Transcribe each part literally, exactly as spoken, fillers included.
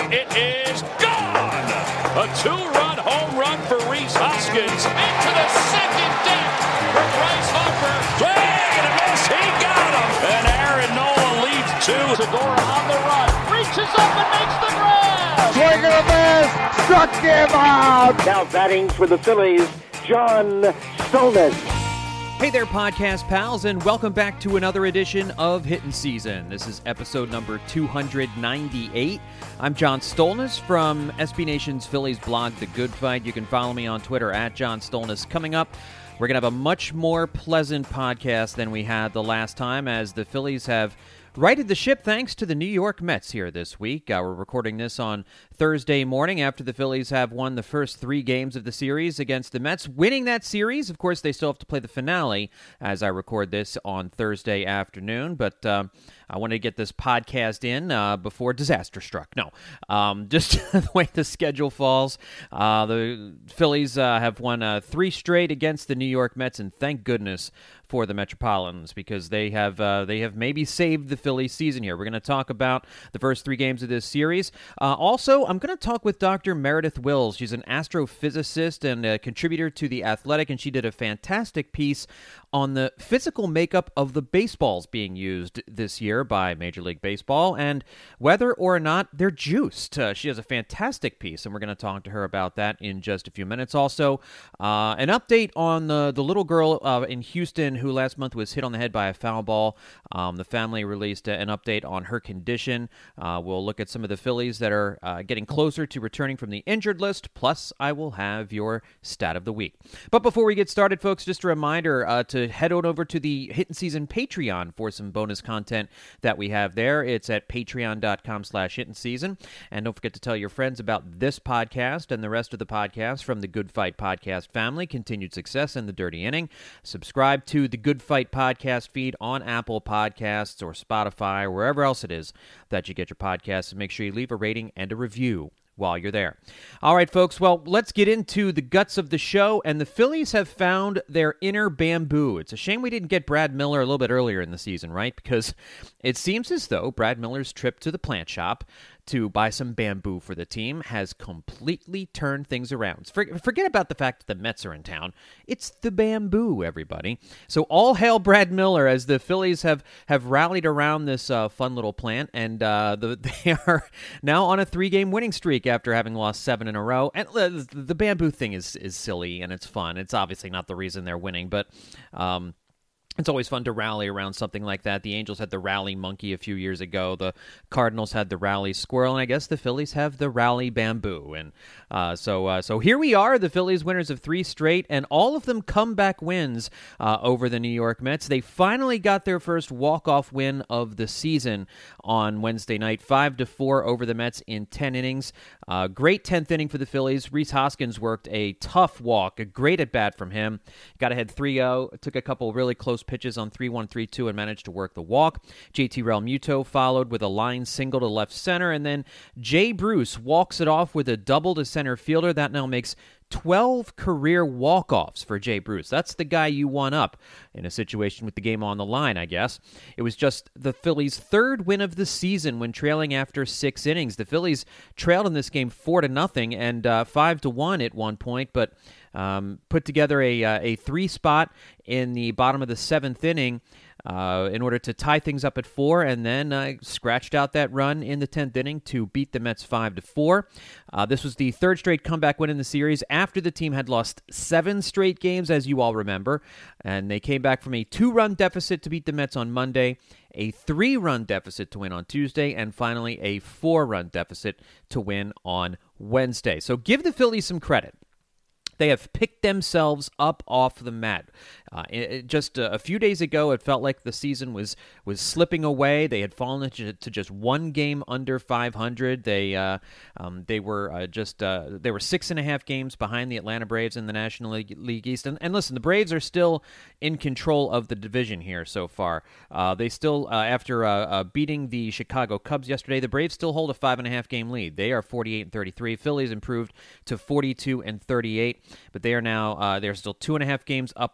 It is gone! A two-run home run for Rhys Hoskins. Into the second deck for Bryce Harper. Swing and a miss. He got him. And Aaron Nola leads two. Segura on the run. Reaches up and makes the grab. Swing and a miss. Struck him out. Now batting for the Phillies, John Stolnis. Hey there, podcast pals, and welcome back to another edition of Hittin' Season. This is episode number two ninety-eight. I'm John Stolnis from S B Nation's Phillies blog, The Good Fight. You can follow me on Twitter at John Stolnis. Coming up, we're going to have a much more pleasant podcast than we had the last time, as the Phillies have righted the ship thanks to the New York Mets here this week. Uh, we're recording this on Thursday morning after the Phillies have won the first three games of the series against the Mets. Winning that series, of course, they still have to play the finale as I record this on Thursday afternoon, but uh, I wanted to get this podcast in uh, before disaster struck. No, um, just the way the schedule falls. Uh, the Phillies uh, have won uh, three straight against the New York Mets, and thank goodness for the Metropolitans, because they have uh, they have maybe saved the Phillies season here. We're going to talk about the first three games of this series. Uh, also, I'm going to talk with Doctor Meredith Wills. She's an astrophysicist and a contributor to The Athletic, and she did a fantastic piece on the physical makeup of the baseballs being used this year by Major League Baseball and whether or not they're juiced. Uh, she has a fantastic piece, and we're going to talk to her about that in just a few minutes. Also, uh, an update on the, the little girl uh, in Houston who last month was hit on the head by a foul ball. Um, the family released an update on her condition. Uh, we'll look at some of the Phillies that are uh, getting closer to returning from the injured list, plus I will have your stat of the week. But before we get started, folks, just a reminder uh, to head on over to the Hittin' Season Patreon for some bonus content that we have there. It's at patreon.com slash Hittin' Season. And don't forget to tell your friends about this podcast and the rest of the podcasts from the Good Fight podcast family, Continued Success and The Dirty Inning. Subscribe to the Good Fight podcast feed on Apple Podcasts or Spotify or wherever else it is that you get your podcasts, and make sure you leave a rating and a review while you're there. All right, folks, well, let's get into the guts of the show, and the Phillies have found their inner bamboo. It's a shame we didn't get Brad Miller a little bit earlier in the season, right? Because it seems as though Brad Miller's trip to the plant shop to buy some bamboo for the team has completely turned things around. Forget about the fact that the Mets are in town. It's the bamboo, everybody. So all hail Brad Miller, as the Phillies have, have rallied around this uh, fun little plant, and uh, the, they are now on a three-game winning streak after having lost seven in a row. And uh, the bamboo thing is, is silly, and it's fun. It's obviously not the reason they're winning, but Um, it's always fun to rally around something like that. The Angels had the rally monkey a few years ago. The Cardinals had the rally squirrel, and I guess the Phillies have the rally bamboo. And uh, so uh, so here we are, the Phillies winners of three straight, and all of them comeback wins uh, over the New York Mets. They finally got their first walk-off win of the season on Wednesday night, five to four over the Mets in ten innings. Uh, great tenth inning for the Phillies. Rhys Hoskins worked a tough walk, a great at-bat from him. Got ahead three oh, took a couple really close pitches on three one, three two and managed to work the walk. J T Realmuto followed with a line single to left center, and then Jay Bruce walks it off with a double to center fielder. That now makes twelve career walk-offs for Jay Bruce. That's the guy you want up in a situation with the game on the line, I guess. It was just the Phillies' third win of the season when trailing after six innings. The Phillies trailed in this game four to nothing and uh, five to one at one point, but um, put together a uh, a three spot in the bottom of the seventh inning Uh, in order to tie things up at four, and then uh, scratched out that run in the tenth inning to beat the Mets five to four. Uh, this was the third straight comeback win in the series after the team had lost seven straight games, as you all remember, and they came back from a two-run deficit to beat the Mets on Monday, a three-run deficit to win on Tuesday, and finally a four-run deficit to win on Wednesday. So give the Phillies some credit. They have picked themselves up off the mat. Uh, it, it just uh, a few days ago, it felt like the season was was slipping away. They had fallen to, to just one game under five hundred. They uh, um, they were uh, just uh, they were six and a half games behind the Atlanta Braves in the National League, League East. And, and listen, the Braves are still in control of the division here so far. Uh, they still, uh, after uh, uh, beating the Chicago Cubs yesterday, the Braves still hold a five and a half game lead. They are forty-eight and thirty-three. Phillies improved to forty-two and thirty-eight, but they are now uh, they're still two and a half games up on the Washington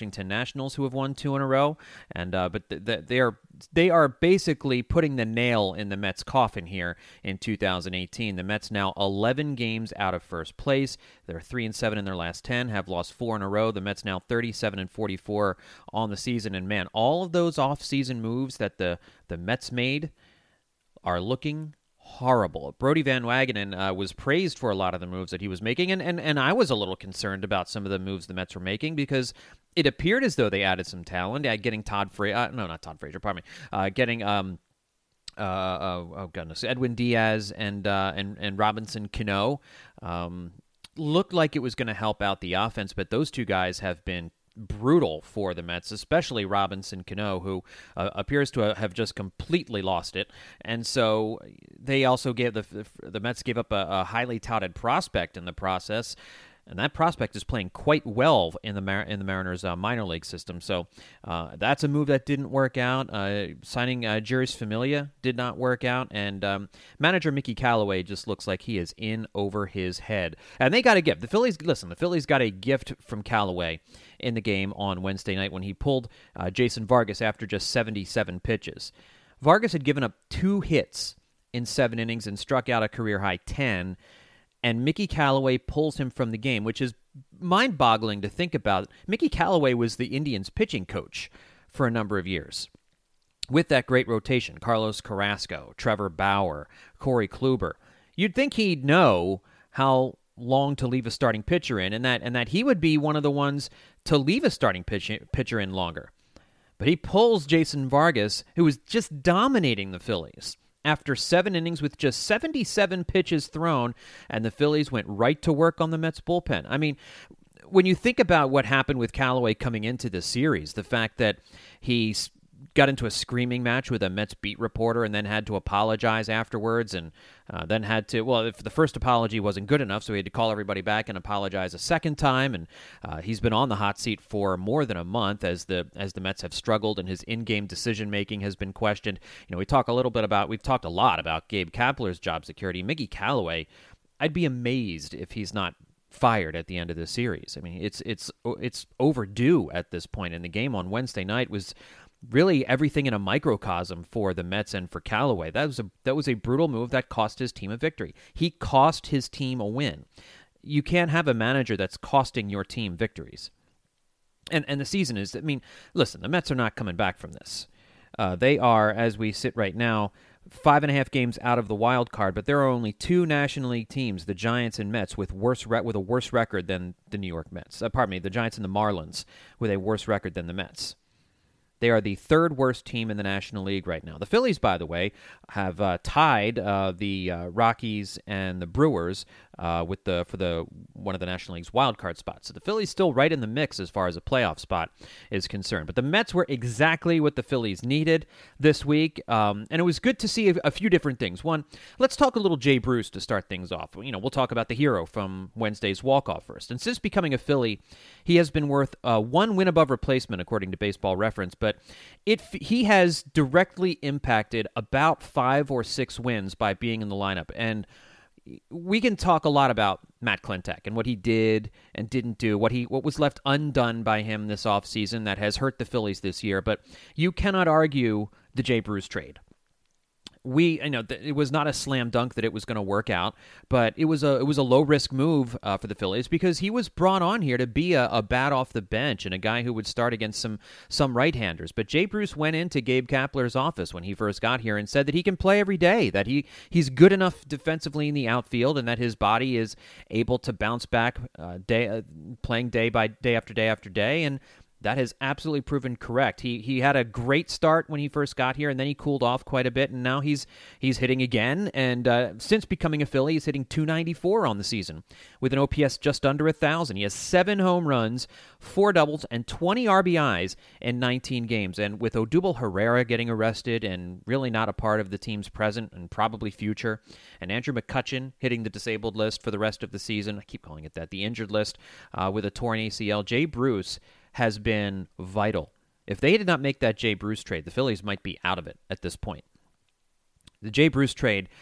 Washington Nationals, who have won two in a row. And uh, but th- th- they are they are basically putting the nail in the Mets' coffin here in two thousand eighteen. The Mets now eleven games out of first place. They're three and seven in their last ten. Have lost four in a row. The Mets now thirty-seven and forty-four on the season. And man, all of those off-season moves that the the Mets made are looking horrible. Brodie Van Wagenen uh, was praised for a lot of the moves that he was making, and, and, and I was a little concerned about some of the moves the Mets were making because it appeared as though they added some talent, uh, getting Todd Frazier, uh, no, not Todd Frazier, pardon me, uh, getting, um, uh, uh, oh goodness, Edwin Diaz and uh, and, and Robinson Cano. Um, looked like it was going to help out the offense, but those two guys have been brutal for the Mets, especially Robinson Cano, who uh, appears to have just completely lost it. And so they also gave the the Mets gave up a, a highly touted prospect in the process, and that prospect is playing quite well in the Mar- in the Mariners uh, minor league system. So uh, that's a move that didn't work out. Uh, signing uh, Jeurys Familia did not work out, and um, manager Mickey Callaway just looks like he is in over his head. And they got a gift. The Phillies, listen, the Phillies got a gift from Callaway in the game on Wednesday night when he pulled uh, Jason Vargas after just seventy-seven pitches. Vargas had given up two hits in seven innings and struck out a career-high ten, and Mickey Callaway pulls him from the game, which is mind-boggling to think about. Mickey Callaway was the Indians' pitching coach for a number of years. With that great rotation, Carlos Carrasco, Trevor Bauer, Corey Kluber, you'd think he'd know how long to leave a starting pitcher in, and that and that he would be one of the ones to leave a starting pitch, pitcher in longer. But he pulls Jason Vargas, who was just dominating the Phillies, after seven innings with just seventy-seven pitches thrown, and the Phillies went right to work on the Mets bullpen. I mean, when you think about what happened with Callaway coming into this series, the fact that he got into a screaming match with a Mets beat reporter and then had to apologize afterwards, and uh, then had to, well, if the first apology wasn't good enough, so he had to call everybody back and apologize a second time, and uh, he's been on the hot seat for more than a month as the as the Mets have struggled, and his in-game decision-making has been questioned. You know, we talk a little bit about, we've talked a lot about Gabe Kapler's job security. Mickey Callaway, I'd be amazed if he's not fired at the end of the series. I mean, it's it's it's overdue at this point, and the game on Wednesday night was really everything in a microcosm for the Mets and for Callaway. That was a that was a brutal move that cost his team a victory. He cost his team a win. You can't have a manager that's costing your team victories. And and the season is, I mean, listen, the Mets are not coming back from this. Uh, they are, as we sit right now, five and a half games out of the wild card, but there are only two National League teams, the Giants and Mets, with worse re- with a worse record than the New York Mets. Uh, pardon me, the Giants and the Marlins with a worse record than the Mets. They are the third worst team in the National League right now. The Phillies, by the way, have uh, tied uh, the uh, Rockies and the Brewers uh, with the for the one of the National League's wild card spots. So the Phillies still right in the mix as far as a playoff spot is concerned. But the Mets were exactly what the Phillies needed this week, um, and it was good to see a, a few different things. One, let's talk a little Jay Bruce to start things off. You know, we'll talk about the hero from Wednesday's walk-off first. And since becoming a Philly, he has been worth uh, one win above replacement, according to Baseball Reference, but It he has directly impacted about five or six wins by being in the lineup. And we can talk a lot about Matt Klentak and what he did and didn't do, what he what was left undone by him this offseason that has hurt the Phillies this year. But you cannot argue the Jay Bruce trade. We, you know, it was not a slam dunk that it was going to work out, but it was a it was a low risk move uh, for the Phillies because he was brought on here to be a, a bat off the bench and a guy who would start against some some right handers. But Jay Bruce went into Gabe Kapler's office when he first got here and said that he can play every day, that he he's good enough defensively in the outfield, and that his body is able to bounce back uh, day uh, playing day by day after day after day, and that has absolutely proven correct. He he had a great start when he first got here, and then he cooled off quite a bit, and now he's he's hitting again. And uh, since becoming a Philly, he's hitting two ninety-four on the season with an O P S just under one thousand. He has seven home runs, four doubles, and twenty R B Is in nineteen games. And with Odubel Herrera getting arrested and really not a part of the team's present and probably future, and Andrew McCutchen hitting the disabled list for the rest of the season, I keep calling it that, the injured list, uh, with a torn A C L, Jay Bruce has been vital. If they did not make that Jay Bruce trade, the Phillies might be out of it at this point. The Jay Bruce trade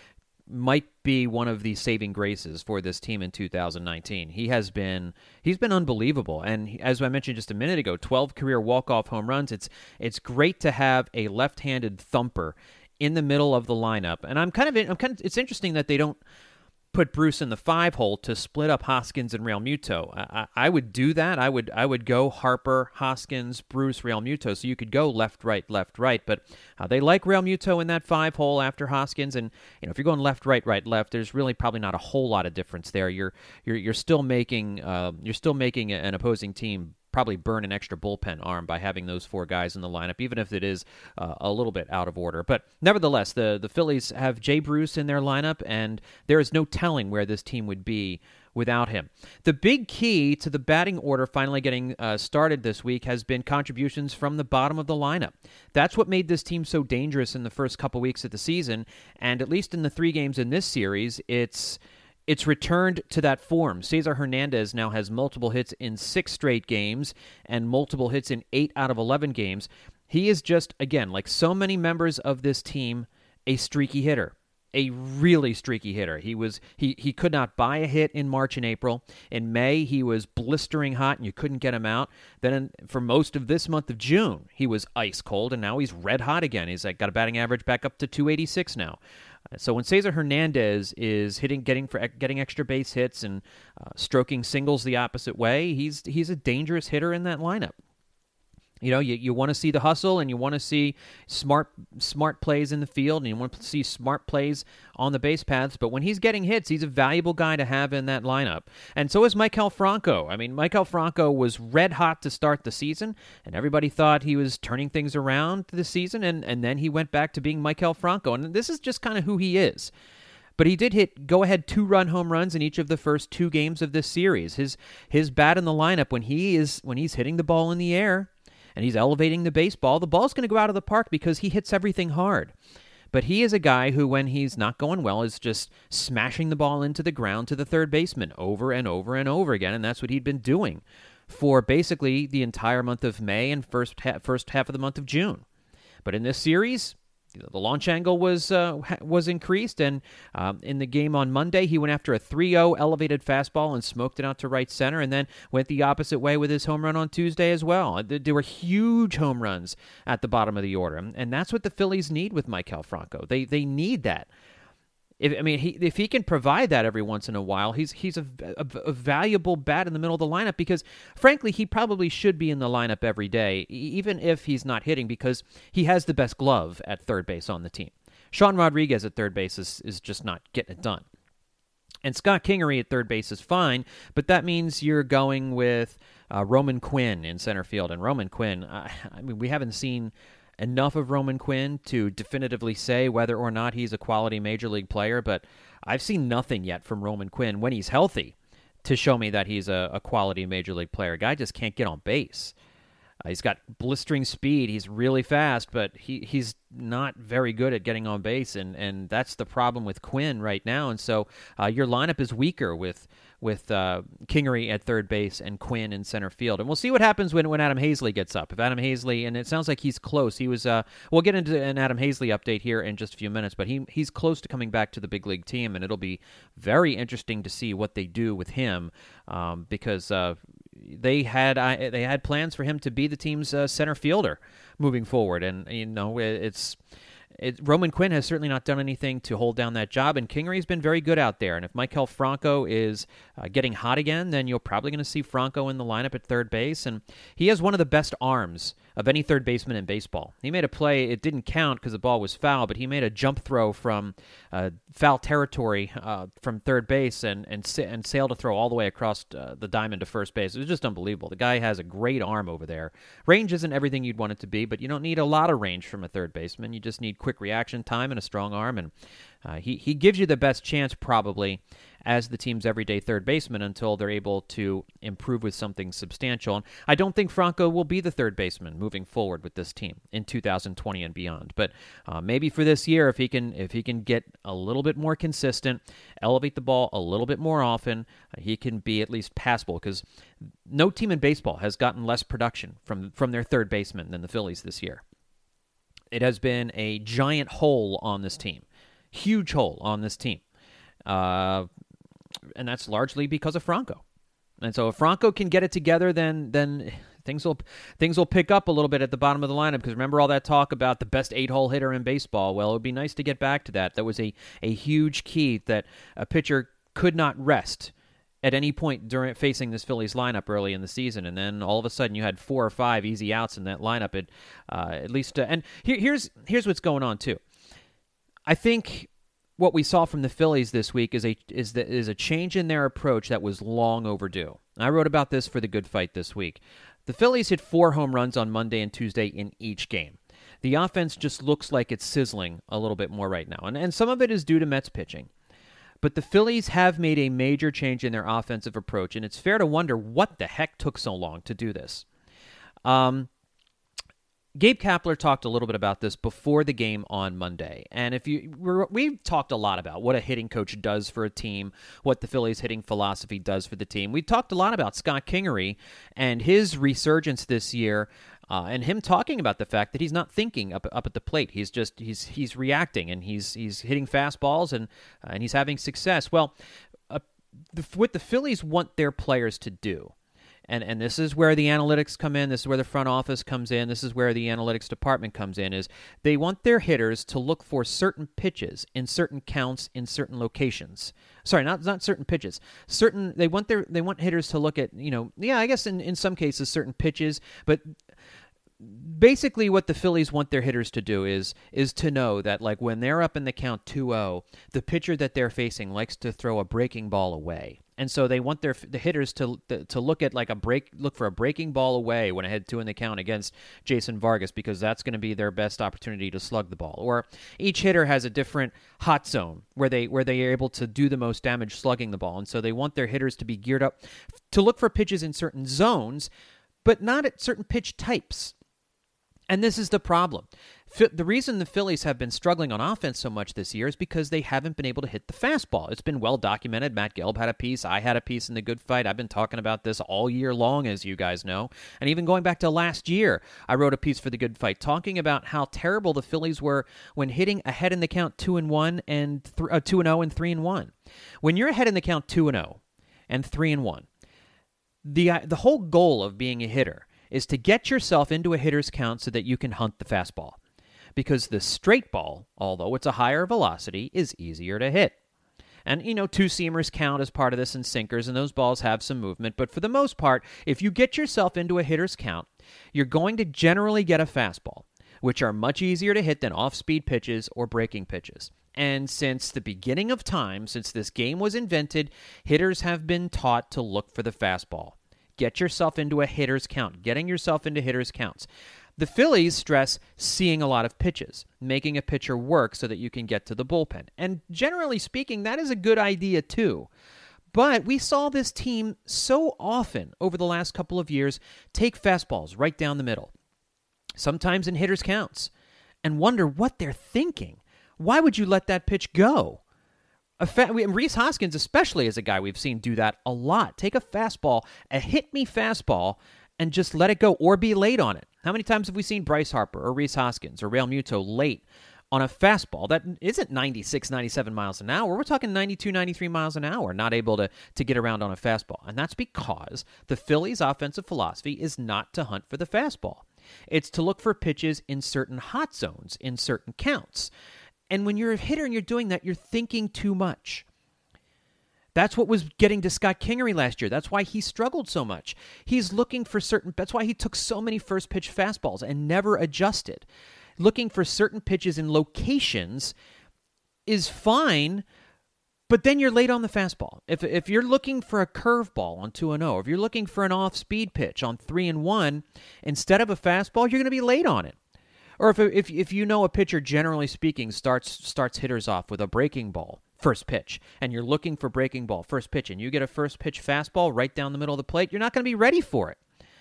might be one of the saving graces for this team in two thousand nineteen. He has been he's been unbelievable, and as I mentioned just a minute ago, twelve career walk-off home runs. It's it's great to have a left-handed thumper in the middle of the lineup, and I'm kind of I'm kind of it's interesting that they don't put Bruce in the five hole to split up Hoskins and Realmuto. I, I would do that. I would I would go Harper, Hoskins, Bruce, Realmuto, so you could go left, right, left, right. But uh, they like Realmuto in that five hole after Hoskins, and you know if you're going left, right, right, left, there's really probably not a whole lot of difference there. You're you're you're still making uh, you're still making an opposing team probably burn an extra bullpen arm by having those four guys in the lineup, even if it is uh, a little bit out of order. But nevertheless, the, the Phillies have Jay Bruce in their lineup, and there is no telling where this team would be without him. The big key to the batting order finally getting uh, started this week has been contributions from the bottom of the lineup. That's what made this team so dangerous in the first couple weeks of the season, and at least in the three games in this series, it's It's returned to that form. Cesar Hernandez now has multiple hits in six straight games and multiple hits in eight out of eleven games. He is just, again, like so many members of this team, a streaky hitter. A really streaky hitter. He was he he could not buy a hit in March and April. In May, he was blistering hot and you couldn't get him out. Then in, for most of this month of June, he was ice cold, and now he's red hot again. He's like got a batting average back up to two eighty-six now. So when Cesar Hernandez is hitting, getting for getting extra base hits and uh, stroking singles the opposite way, he's he's a dangerous hitter in that lineup. You know, you, you want to see the hustle, and you want to see smart smart plays in the field, and you want to see smart plays on the base paths. But when he's getting hits, he's a valuable guy to have in that lineup. And so is Maikel Franco. I mean, Maikel Franco was red hot to start the season, and everybody thought he was turning things around this season, and, and then he went back to being Maikel Franco. And this is just kind of who he is. But he did hit go-ahead two-run home runs in each of the first two games of this series. His his bat in the lineup, when he is when he's hitting the ball in the air, and he's elevating the baseball, the ball's going to go out of the park because he hits everything hard. But he is a guy who, when he's not going well, is just smashing the ball into the ground to the third baseman over and over and over again, and that's what he'd been doing for basically the entire month of May and first ha- first half of the month of June. But in this series, the launch angle was uh, was increased, and um, in the game on Monday, he went after a three oh elevated fastball and smoked it out to right center, and then went the opposite way with his home run on Tuesday as well. There were huge home runs at the bottom of the order, and that's what the Phillies need with Maikel Franco. They they need that. If, I mean, he, if he can provide that every once in a while, he's he's a, a, a valuable bat in the middle of the lineup because, frankly, he probably should be in the lineup every day, even if he's not hitting, because he has the best glove at third base on the team. Sean Rodriguez at third base is, is just not getting it done. And Scott Kingery at third base is fine, but that means you're going with uh, Roman Quinn in center field. And Roman Quinn, uh, I mean, we haven't seen enough of Roman Quinn to definitively say whether or not he's a quality major league player, but I've seen nothing yet from Roman Quinn when he's healthy to show me that he's a, a quality major league player. Guy just can't get on base. Uh, he's got blistering speed. He's really fast, but he, he's not very good at getting on base, and, and that's the problem with Quinn right now. And so uh, your lineup is weaker with with uh, Kingery at third base and Quinn in center field. And we'll see what happens when, when Adam Hazley gets up. If Adam Hazley, and it sounds like he's close. He was. Uh, we'll get into an Adam Hazley update here in just a few minutes, but he he's close to coming back to the big league team, and it'll be very interesting to see what they do with him um, because uh, they had uh, they had plans for him to be the team's uh, center fielder moving forward, and you know it, it's. It, Roman Quinn has certainly not done anything to hold down that job, and Kingery's been very good out there. And if Maikel Franco is uh, getting hot again, then you're probably going to see Franco in the lineup at third base. And he has one of the best arms of any third baseman in baseball. He made a play, it didn't count because the ball was foul, but he made a jump throw from uh, foul territory uh, from third base and and, and sailed a throw all the way across uh, the diamond to first base. It was just unbelievable. The guy has a great arm over there. Range isn't everything you'd want it to be, but you don't need a lot of range from a third baseman. You just need quick reaction time and a strong arm, and uh, he, he gives you the best chance probably as the team's everyday third baseman until they're able to improve with something substantial. And I don't think Franco will be the third baseman moving forward with this team in two thousand twenty and beyond. But uh, maybe for this year, if he can if he can get a little bit more consistent, elevate the ball a little bit more often, uh, he can be at least passable, because no team in baseball has gotten less production from from their third baseman than the Phillies this year. It has been a giant hole on this team. Huge hole on this team. Uh, and that's largely because of Franco. And so if Franco can get it together, then then things will things will pick up a little bit at the bottom of the lineup. Because remember all that talk about the best eight-hole hitter in baseball? Well, it would be nice to get back to that. That was a, a huge key that a pitcher could not rest at any point during facing this Phillies lineup early in the season. And then all of a sudden you had four or five easy outs in that lineup. At, uh, at least, uh, and here, here's here's what's going on, too. I think what we saw from the Phillies this week is a is the, is a change in their approach that was long overdue. I wrote about this for the Good Fight this week. The Phillies hit four home runs on Monday and Tuesday in each game. The offense just looks like it's sizzling a little bit more right now, and, and some of it is due to Mets pitching. But the Phillies have made a major change in their offensive approach, and it's fair to wonder what the heck took so long to do this. Um... Gabe Kapler talked a little bit about this before the game on Monday. And if you we're, we've talked a lot about what a hitting coach does for a team, what the Phillies hitting philosophy does for the team. We talked a lot about Scott Kingery and his resurgence this year, uh, and him talking about the fact that he's not thinking up up at the plate. He's just he's he's reacting, and he's he's hitting fastballs, and uh, and he's having success. Well, uh, the, what the Phillies want their players to do. And and this is where the analytics come in. This is where the front office comes in. This is where the analytics department comes in, is they want their hitters to look for certain pitches in certain counts in certain locations. Sorry, not not certain pitches. Certain they want their they want hitters to look at, you know, yeah, I guess in, in some cases certain pitches, but basically what the Phillies want their hitters to do is is to know that, like, when they're up in the count two oh, the pitcher that they're facing likes to throw a breaking ball away. And so they want their the hitters to to look at like a break look for a breaking ball away when ahead two in the count against Jason Vargas, because that's going to be their best opportunity to slug the ball. Or each hitter has a different hot zone where they where they are able to do the most damage slugging the ball. And so they want their hitters to be geared up to look for pitches in certain zones, but not at certain pitch types. And this is the problem. The reason the Phillies have been struggling on offense so much this year is because they haven't been able to hit the fastball. It's been well documented. Matt Gelb had a piece. I had a piece in the Good Fight. I've been talking about this all year long, as you guys know. And even going back to last year, I wrote a piece for the Good Fight talking about how terrible the Phillies were when hitting ahead in the count two and one and th- uh, two and zero and three and one. When you're ahead in the count two and zero and three and one, the uh, the whole goal of being a hitter is to get yourself into a hitter's count so that you can hunt the fastball. Because the straight ball, although it's a higher velocity, is easier to hit. And, you know, two-seamers count as part of this, and sinkers, and those balls have some movement. But for the most part, if you get yourself into a hitter's count, you're going to generally get a fastball, which are much easier to hit than off-speed pitches or breaking pitches. And since the beginning of time, since this game was invented, hitters have been taught to look for the fastball. Get yourself into a hitter's count, getting yourself into hitter's counts. The Phillies stress seeing a lot of pitches, making a pitcher work so that you can get to the bullpen. And generally speaking, that is a good idea too. But we saw this team so often over the last couple of years take fastballs right down the middle, sometimes in hitter's counts, and wonder what they're thinking. Why would you let that pitch go? A fa- Rhys Hoskins especially is a guy we've seen do that a lot. Take a fastball, a hit-me fastball, and just let it go or be late on it. How many times have we seen Bryce Harper or Rhys Hoskins or Real Muto late on a fastball that isn't ninety-six, ninety-seven miles an hour? We're talking ninety-two, ninety-three miles an hour, not able to, to get around on a fastball. And that's because the Phillies' offensive philosophy is not to hunt for the fastball. It's to look for pitches in certain hot zones, in certain counts. And when you're a hitter and you're doing that, you're thinking too much. That's what was getting to Scott Kingery last year. That's why he struggled so much. He's looking for certain... That's why he took so many first-pitch fastballs and never adjusted. Looking for certain pitches in locations is fine, but then you're late on the fastball. If if you're looking for a curveball on two and oh, if you're looking for an off-speed pitch on three and one, instead of a fastball, you're going to be late on it. Or if if if you know a pitcher, generally speaking, starts starts hitters off with a breaking ball first pitch, and you're looking for breaking ball first pitch, and you get a first pitch fastball right down the middle of the plate, you're not going to be ready for it.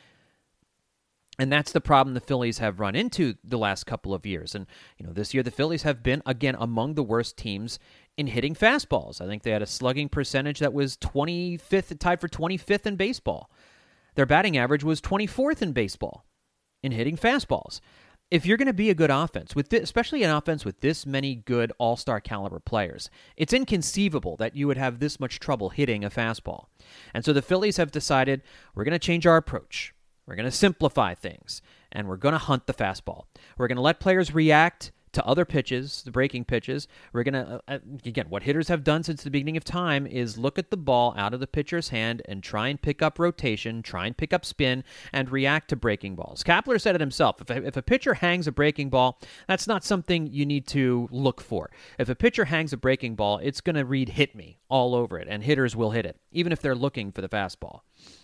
And that's the problem the Phillies have run into the last couple of years. And, you know, this year the Phillies have been, again, among the worst teams in hitting fastballs. I think they had a slugging percentage that was twenty-fifth, tied for twenty-fifth in baseball. Their batting average was twenty-fourth in baseball in hitting fastballs. if you're going to be a good offense, with this, especially an offense with this many good all-star caliber players, it's inconceivable that you would have this much trouble hitting a fastball. And so the Phillies have decided, we're going to change our approach. We're going to simplify things, and we're going to hunt the fastball. We're going to let players react to other pitches, the breaking pitches. We're going to, uh, again, what hitters have done since the beginning of time is look at the ball out of the pitcher's hand and try and pick up rotation, try and pick up spin, and react to breaking balls. Kapler said it himself. If a, if a pitcher hangs a breaking ball, that's not something you need to look for. If a pitcher hangs a breaking ball, it's going to read hit me all over it, and hitters will hit it, even if they're looking for the fastball.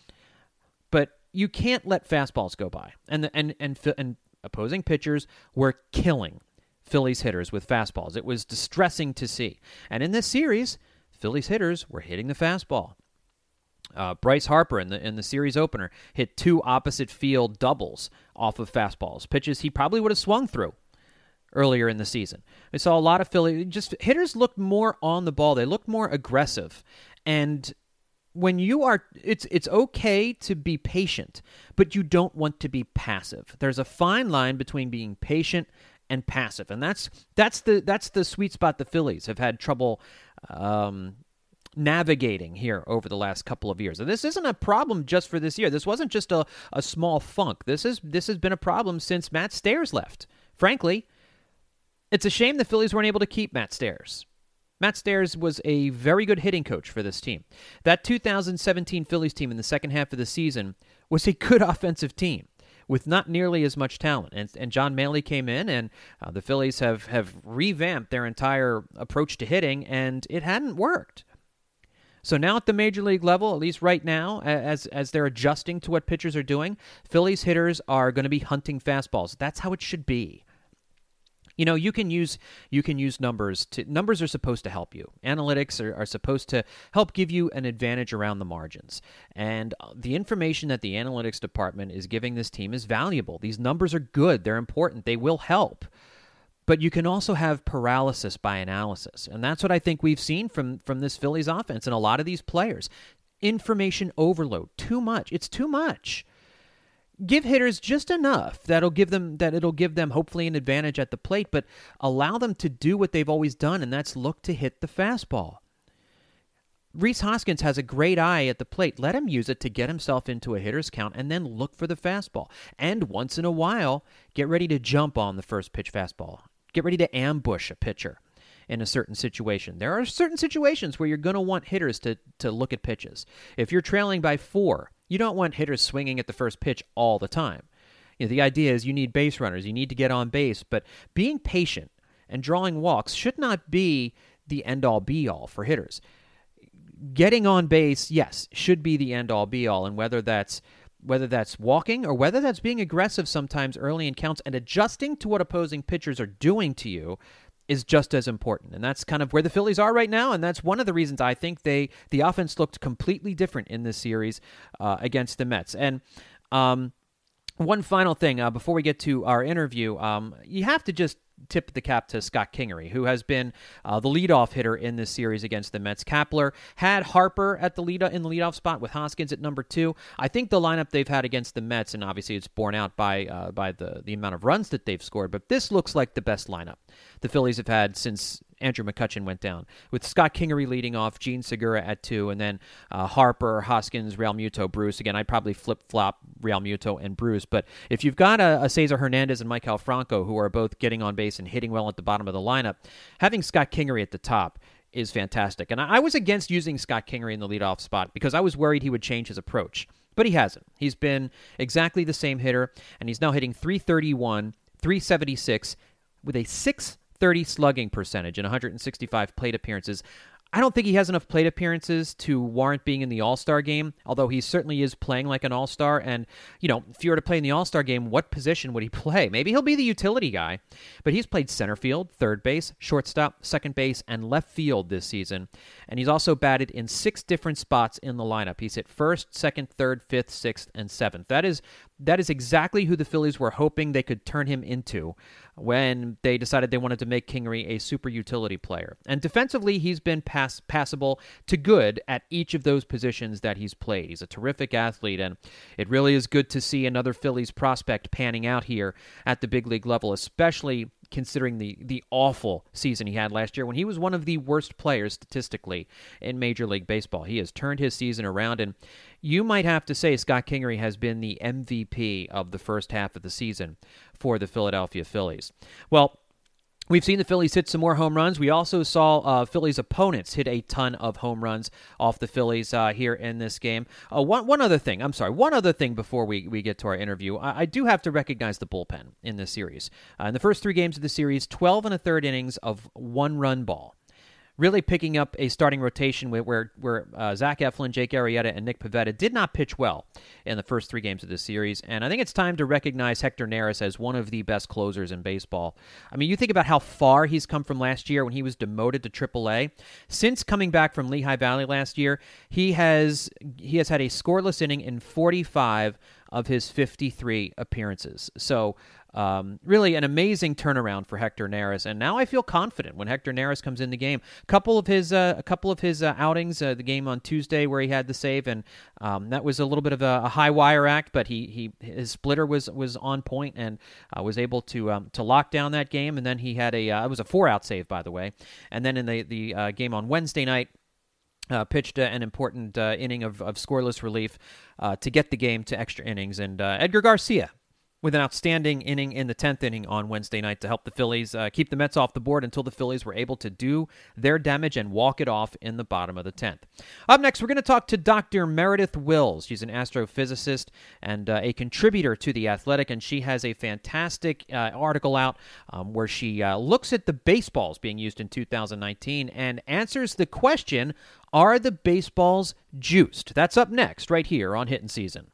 But you can't let fastballs go by. And, the, and, and, and opposing pitchers were killing Phillies hitters with fastballs. It was distressing to see. And in this series, Phillies hitters were hitting the fastball. Uh, Bryce Harper in the in the series opener hit two opposite field doubles off of fastballs, pitches he probably would have swung through earlier in the season. We saw a lot of Philly, just hitters looked more on the ball. They looked more aggressive. And when you are, it's it's okay to be patient, but you don't want to be passive. There's a fine line between being patient and passive, and that's that's the that's the sweet spot the Phillies have had trouble um, navigating here over the last couple of years. And this isn't a problem just for this year. This wasn't just a, a small funk. This is this has been a problem since Matt Stairs left. Frankly, it's a shame the Phillies weren't able to keep Matt Stairs. Matt Stairs was a very good hitting coach for this team. That two thousand seventeen Phillies team in the second half of the season was a good offensive team with not nearly as much talent. And, and John Maley came in, and uh, the Phillies have, have revamped their entire approach to hitting, and it hadn't worked. So now at the major league level, at least right now, as as they're adjusting to what pitchers are doing, Phillies hitters are going to be hunting fastballs. That's how it should be. You know, you can use you can use numbers to numbers are supposed to help you. Analytics are, are supposed to help give you an advantage around the margins. And the information that the analytics department is giving this team is valuable. These numbers are good. They're important. They will help. But you can also have paralysis by analysis. And that's what I think we've seen from, from this Phillies offense and a lot of these players. Information overload. Too much. It's too much. Give hitters just enough that'll give them that it'll give them hopefully an advantage at the plate, but allow them to do what they've always done, and that's look to hit the fastball. Rhys Hoskins has a great eye at the plate. Let him use it to get himself into a hitter's count and then look for the fastball. And once in a while, get ready to jump on the first pitch fastball. Get ready to ambush a pitcher in a certain situation. There are certain situations where you're going to want hitters to, to look at pitches. If you're trailing by four, you don't want hitters swinging at the first pitch all the time. You know, the idea is you need base runners. You need to get on base. But being patient and drawing walks should not be the end-all, be-all for hitters. Getting on base, yes, should be the end-all, be-all. And whether that's whether that's walking or whether that's being aggressive sometimes early in counts and adjusting to what opposing pitchers are doing to you is just as important. And that's kind of where the Phillies are right now, and that's one of the reasons I think they the offense looked completely different in this series uh, against the Mets. And um, one final thing uh, before we get to our interview, um, you have to just tip the cap to Scott Kingery, who has been uh, the leadoff hitter in this series against the Mets. Kapler had Harper at the lead in the leadoff spot with Hoskins at number two. I think the lineup they've had against the Mets, and obviously it's borne out by uh, by the, the amount of runs that they've scored, but this looks like the best lineup the Phillies have had since Andrew McCutchen went down, with Scott Kingery leading off, Gene Segura at two, and then uh, Harper, Hoskins, Realmuto, Bruce. Again, I'd probably flip-flop Realmuto and Bruce, but if you've got a, a Cesar Hernandez and Maikel Franco, who are both getting on base and hitting well at the bottom of the lineup, having Scott Kingery at the top is fantastic. And I, I was against using Scott Kingery in the leadoff spot because I was worried he would change his approach, but he hasn't. He's been exactly the same hitter, and he's now hitting three thirty-one, three seventy-six with a six thirty slugging percentage in one hundred sixty-five plate appearances. I don't think he has enough plate appearances to warrant being in the All-Star game, although he certainly is playing like an All-Star. And, you know, if you were to play in the All-Star game, what position would he play? Maybe he'll be the utility guy. But he's played center field, third base, shortstop, second base, and left field this season. And he's also batted in six different spots in the lineup. He's hit first, second, third, fifth, sixth, and seventh. That is that is exactly who the Phillies were hoping they could turn him into when they decided they wanted to make Kingery a super utility player. And defensively, he's been pass- passable to good at each of those positions that he's played. He's a terrific athlete, and it really is good to see another Phillies prospect panning out here at the big league level, especially considering the, the awful season he had last year when he was one of the worst players statistically in Major League Baseball. He has turned his season around, and you might have to say Scott Kingery has been the M V P of the first half of the season for the Philadelphia Phillies. Well, we've seen the Phillies hit some more home runs. We also saw uh, Phillies' opponents hit a ton of home runs off the Phillies uh, here in this game. Uh, one one other thing, I'm sorry, one other thing before we, we get to our interview. I, I do have to recognize the bullpen in this series. Uh, in the first three games of the series, twelve and a third innings of one-run ball. Really picking up a starting rotation where where, where uh, Zach Eflin, Jake Arrieta, and Nick Pivetta did not pitch well in the first three games of this series. And I think it's time to recognize Hector Neris as one of the best closers in baseball. I mean, you think about how far he's come from last year when he was demoted to triple A. Since coming back from Lehigh Valley last year, he has he has had a scoreless inning in forty-five of his fifty-three appearances. So um, really an amazing turnaround for Hector Neris, and now I feel confident when Hector Neris comes in the game. A couple of his uh, a couple of his uh, outings, uh, the game on Tuesday where he had the save, and um, that was a little bit of a, a high wire act, but he he his splitter was was on point and uh, was able to um, to lock down that game. And then he had a uh, it was a four out save, by the way. And then in the the uh, game on Wednesday night, Uh, pitched uh, an important uh, inning of, of scoreless relief uh, to get the game to extra innings. And uh, Edgar Garcia with an outstanding inning in the tenth inning on Wednesday night to help the Phillies uh, keep the Mets off the board until the Phillies were able to do their damage and walk it off in the bottom of the tenth. Up next, we're going to talk to Doctor Meredith Wills. She's an astrophysicist and uh, a contributor to The Athletic, and she has a fantastic uh, article out um, where she uh, looks at the baseballs being used in two thousand nineteen and answers the question, are the baseballs juiced? That's up next right here on Hittin' Season.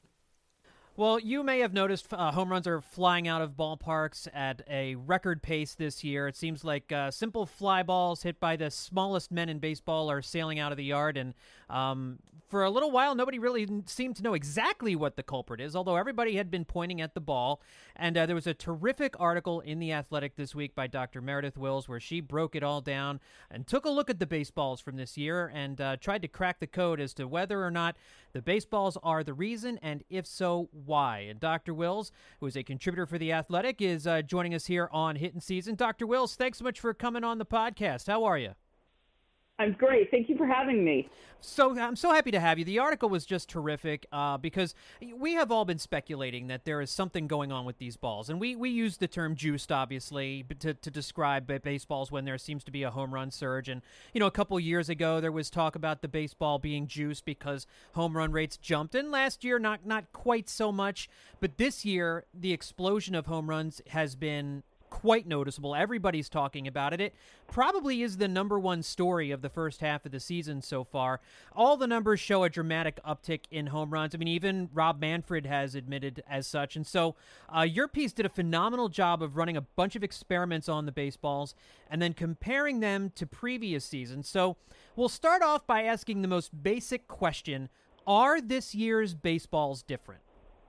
Well, you may have noticed uh, home runs are flying out of ballparks at a record pace this year. It seems like uh, simple fly balls hit by the smallest men in baseball are sailing out of the yard. And um, for a little while, nobody really seemed to know exactly what the culprit is, although everybody had been pointing at the ball. And uh, there was a terrific article in The Athletic this week by Doctor Meredith Wills where she broke it all down and took a look at the baseballs from this year and uh, tried to crack the code as to whether or not the baseballs are the reason, and if so, why. And Doctor Wills, who is a contributor for The Athletic, is uh, joining us here on Hittin' Season. Doctor Wills, thanks so much for coming on the podcast. How are you? I'm great. Thank you for having me. So I'm so happy to have you. The article was just terrific uh, because we have all been speculating that there is something going on with these balls. And we, we use the term juiced, obviously, to, to describe baseballs when there seems to be a home run surge. And, you know, a couple years ago, there was talk about the baseball being juiced because home run rates jumped. And last year, not, not quite so much. But this year, the explosion of home runs has been quite noticeable. Everybody's talking about it. It probably is the number one story of the first half of the season so far. All the numbers show a dramatic uptick in home runs. I mean, even Rob Manfred has admitted as such. And so uh, your piece did a phenomenal job of running a bunch of experiments on the baseballs and then comparing them to previous seasons. So we'll start off by asking the most basic question. Are this year's baseballs different?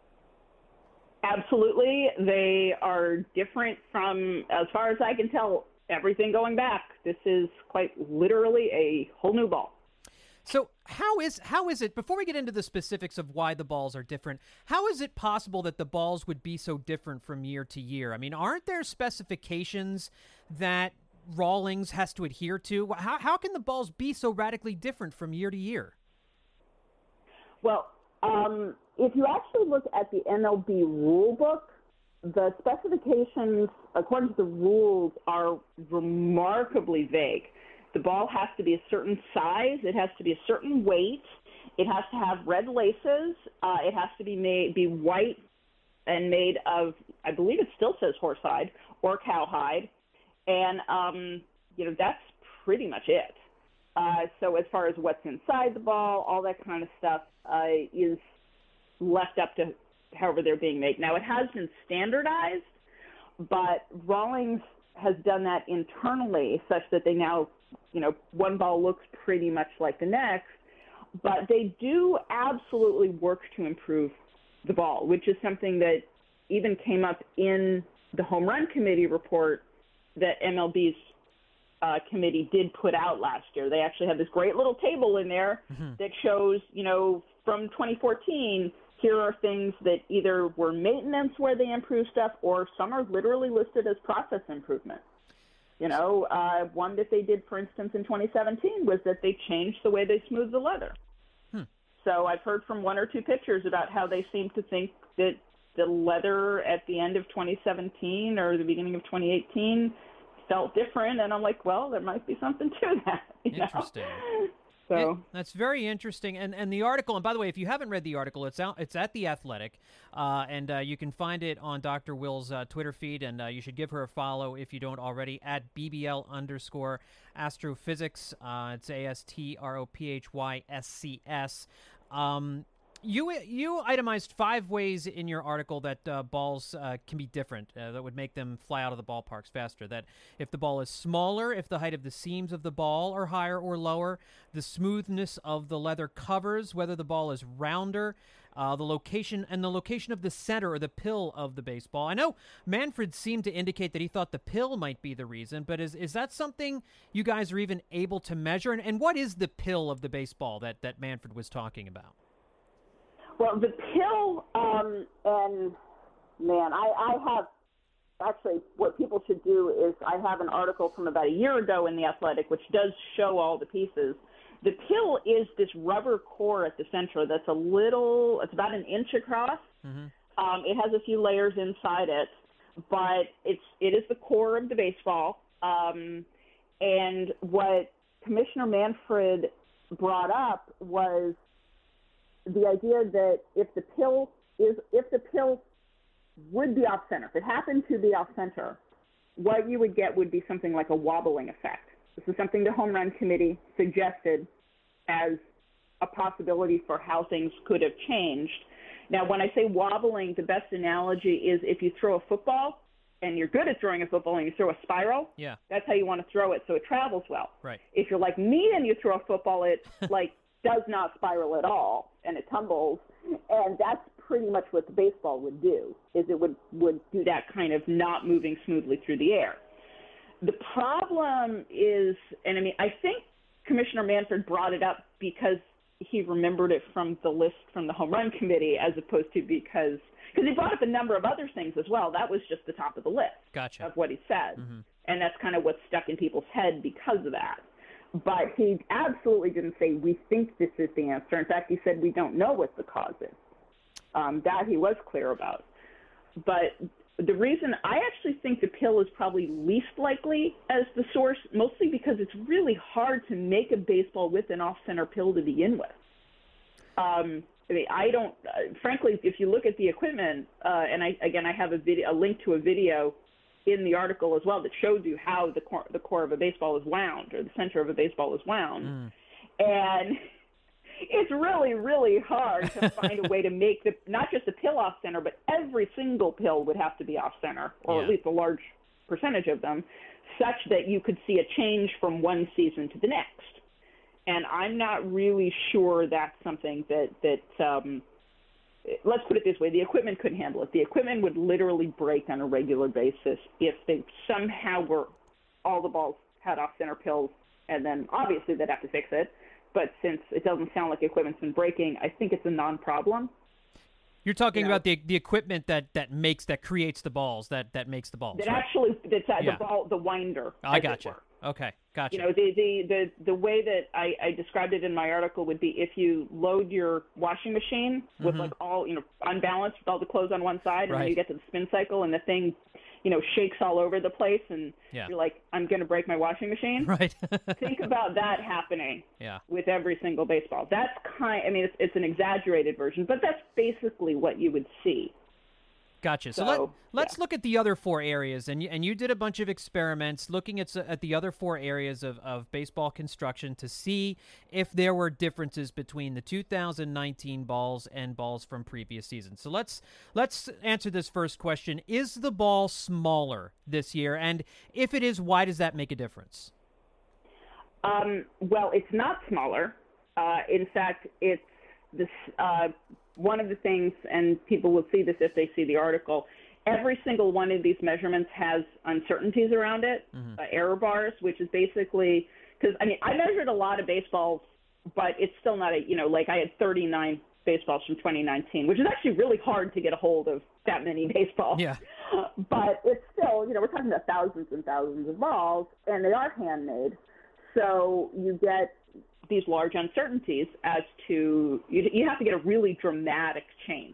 Absolutely. They are different from, as far as I can tell, everything going back. This is quite literally a whole new ball. So how is how is it, before we get into the specifics of why the balls are different, how is it possible that the balls would be so different from year to year? I mean, aren't there specifications that Rawlings has to adhere to? How, how can the balls be so radically different from year to year? Well, um, if you actually look at the M L B rule book, the specifications, according to the rules, are remarkably vague. The ball has to be a certain size. It has to be a certain weight. It has to have red laces. Uh, it has to be made be white and made of, I believe it still says horsehide or cowhide. And, um, you know, that's pretty much it. Uh, so as far as what's inside the ball, all that kind of stuff uh, is left up to however they're being made. Now, it has been standardized, but Rawlings has done that internally such that they now, you know, one ball looks pretty much like the next, but they do absolutely work to improve the ball, which is something that even came up in the Home Run Committee report that M L B's uh, committee did put out last year. They actually have this great little table in there mm-hmm. that shows, you know, from twenty fourteen, here are things that either were maintenance where they improved stuff, or some are literally listed as process improvement. You know, uh, one that they did, for instance, in twenty seventeen was that they changed the way they smooth the leather. Hmm. So I've heard from one or two pitchers about how they seem to think that the leather at the end of twenty seventeen or the beginning of twenty eighteen felt different. And I'm like, well, there might be something to that. You Interesting. Know? So it, that's very interesting. And and the article, and by the way, if you haven't read the article, it's out. It's at The Athletic, uh, and uh, you can find it on Doctor Will's uh, Twitter feed, and uh, you should give her a follow if you don't already, at B B L underscore astrophysics. Uh, it's A S T R O P H Y S C S. Um, You you itemized five ways in your article that uh, balls uh, can be different, uh, that would make them fly out of the ballparks faster. That if the ball is smaller, if the height of the seams of the ball are higher or lower, the smoothness of the leather covers, whether the ball is rounder, uh, the location and the location of the center or the pill of the baseball. I know Manfred seemed to indicate that he thought the pill might be the reason, but is is that something you guys are even able to measure? And, and what is the pill of the baseball that, that Manfred was talking about? Well, the pill, um, and man, I, I have actually what people should do is I have an article from about a year ago in The Athletic, which does show all the pieces. The pill is this rubber core at the center that's a little, it's about an inch across. Mm-hmm. Um, it has a few layers inside it, but it's it is the core of the baseball. Um, and what Commissioner Manfred brought up was the idea that if the pill is if the pill would be off center, if it happened to be off center, what you would get would be something like a wobbling effect. This is something the Home Run Committee suggested as a possibility for how things could have changed. Now, when I say wobbling, the best analogy is if you throw a football and you're good at throwing a football and you throw a spiral, yeah, that's how you want to throw it so it travels well. Right. If you're like me and you throw a football, it like does not spiral at all and it tumbles, and that's pretty much what the baseball would do, is it would, would do that kind of not moving smoothly through the air. The problem is, and I mean, I think Commissioner Manfred brought it up because he remembered it from the list from the Home Run Committee as opposed to because, because he brought up a number of other things as well. That was just the top of the list gotcha. of what he said. Mm-hmm. And that's kind of what's stuck in people's head because of that. But he absolutely didn't say, we think this is the answer. In fact, he said, we don't know what the cause is. Um, that he was clear about. But the reason I actually think the pill is probably least likely as the source, mostly because it's really hard to make a baseball with an off-center pill to begin with. Um, I mean, I don't, uh, frankly, if you look at the equipment, uh, and I, again, I have a video, a link to a video in the article as well that shows you how the core, the core of a baseball is wound, or the center of a baseball is wound. Mm. And it's really, really hard to find a way to make the not just the pill off center, but every single pill would have to be off center, or yeah. at least a large percentage of them, such that you could see a change from one season to the next. And I'm not really sure that's something that that um, let's put it this way: the equipment couldn't handle it. The equipment would literally break on a regular basis if they somehow were all the balls had off center pills, and then obviously they'd have to fix it. But since it doesn't sound like the equipment's been breaking, I think it's a non-problem. You're talking you know, about the the equipment that, that makes that creates the balls, that, that makes the balls. That right? actually that's uh, yeah. the ball, the winder. I gotcha. Okay, gotcha. You know, the the the, the way that I, I described it in my article would be if you load your washing machine with mm-hmm. like all you know unbalanced with all the clothes on one side, and right. then you get to the spin cycle and the thing, you know, shakes all over the place, and yeah. you're like, I'm going to break my washing machine. Right. Think about that happening yeah. with every single baseball. That's kind. I mean, it's it's an exaggerated version, but that's basically what you would see. Gotcha. So, so let, let's yeah. look at the other four areas, and you, and you did a bunch of experiments looking at at the other four areas of, of baseball construction to see if there were differences between the two thousand nineteen balls and balls from previous seasons. So let's let's answer this first question: is the ball smaller this year, and if it is, why does that make a difference? Um, well, it's not smaller. Uh, in fact, it's this uh, one of the things, and people will see this if they see the article, every single one of these measurements has uncertainties around it, mm-hmm. uh, error bars, which is basically, because, I mean, I measured a lot of baseballs, but it's still not a, you know, like I had thirty-nine baseballs from twenty nineteen, which is actually really hard to get a hold of that many baseballs. Yeah. But it's still, you know, we're talking about thousands and thousands of balls, and they are handmade. So you get these large uncertainties as to, you, you have to get a really dramatic change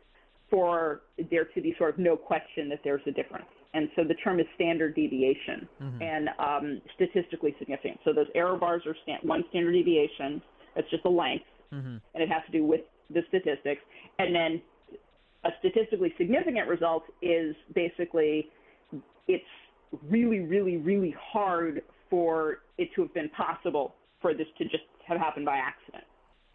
for there to be sort of no question that there's a difference. And so the term is standard deviation mm-hmm. and um, statistically significant. So those error bars are stand, one standard deviation, that's just the length, mm-hmm. and it has to do with the statistics. And then a statistically significant result is basically it's really, really, really hard for it to have been possible for this to just have happened by accident.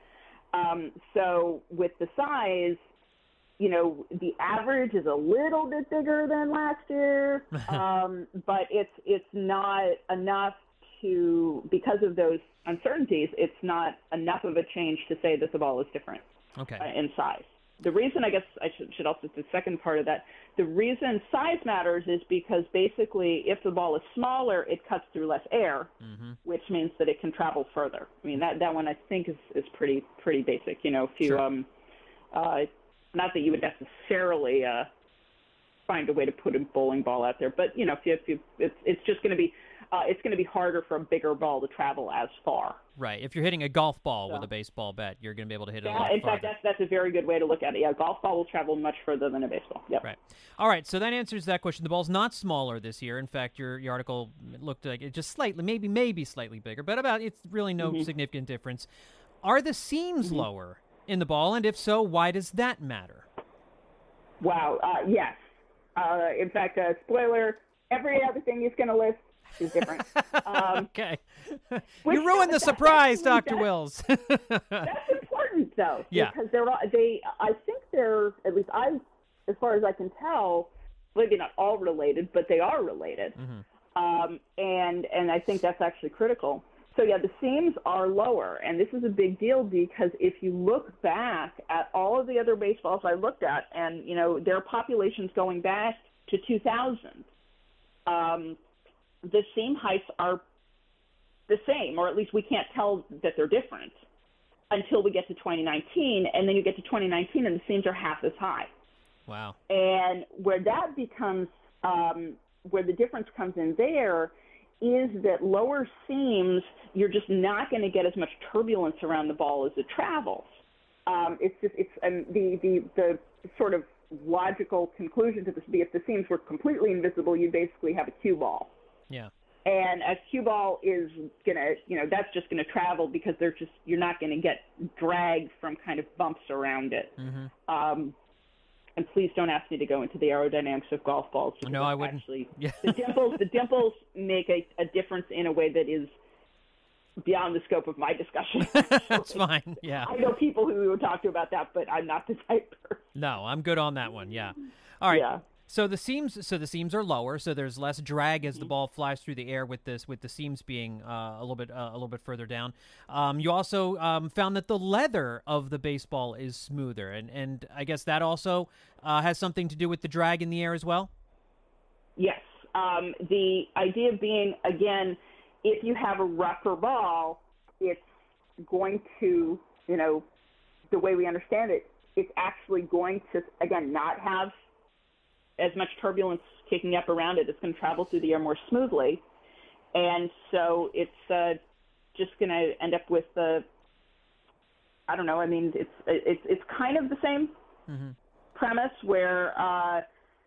Um, so with the size, you know, the average is a little bit bigger than last year, um, but it's it's not enough to, because of those uncertainties, it's not enough of a change to say that the ball is different okay. uh, in size. The reason, I guess I should, should also, the second part of that, the reason size matters is because basically if the ball is smaller, it cuts through less air, mm-hmm. which means that it can travel further. I mean, that, that one I think is, is pretty pretty basic. You know, if you, sure. um, uh, not that you would necessarily uh, find a way to put a bowling ball out there, but, you know, if you, if you it's, it's just going to be, Uh, it's going to be harder for a bigger ball to travel as far. Right. If you're hitting a golf ball so, with a baseball bat, you're going to be able to hit it yeah, a lot in farther. fact, that's, that's a very good way to look at it. Yeah, a golf ball will travel much further than a baseball. Yep. Right. All right, so that answers that question. The ball's not smaller this year. In fact, your, your article looked like it just slightly, maybe maybe slightly bigger, but about it's really no mm-hmm. significant difference. Are the seams mm-hmm. lower in the ball, and if so, why does that matter? Wow, uh, yes. Uh, in fact, uh, spoiler, every other thing he's going to list is different. Um, okay. You ruined the surprise, Doctor Wills. That's important, though. Yeah. Because they're all, they, I think they're, at least I, as far as I can tell, maybe not all related, but they are related. Mm-hmm. Um, and, and I think that's actually critical. So, yeah, the seams are lower. And this is a big deal because if you look back at all of the other baseballs I looked at, and, you know, their populations going back to two thousand, um, the seam heights are the same, or at least we can't tell that they're different until we get to twenty nineteen, and then you get to twenty nineteen and the seams are half as high. Wow. And where that becomes, um, where the difference comes in there is that lower seams, you're just not going to get as much turbulence around the ball as it travels. Um, it's just, it's um, the, the, the sort of logical conclusion to this would be if the seams were completely invisible, you basically have a cue ball. Yeah. And a cue ball is going to, you know, that's just going to travel because they're just, you're not going to get drag from kind of bumps around it. Mm-hmm. Um, and please don't ask me to go into the aerodynamics of golf balls. No, I wouldn't. Actually, yeah. the dimples, the dimples make a, a difference in a way that is beyond the scope of my discussion. That's fine. Yeah. I know people who would talk to about that, but I'm not the type person. No, I'm good on that one. Yeah. All right. Yeah. So the seams, so the seams are lower, so there's less drag as the ball flies through the air with this, with the seams being uh, a little bit, uh, a little bit further down. Um, you also um, found that the leather of the baseball is smoother, and and I guess that also uh, has something to do with the drag in the air as well. Yes, um, the idea being, again, if you have a rougher ball, it's going to, you know, the way we understand it, it's actually going to, again, not have as much turbulence kicking up around it. It's going to travel through the air more smoothly. And so it's uh, just going to end up with the, I don't know, I mean, it's it's it's kind of the same mm-hmm. premise where uh,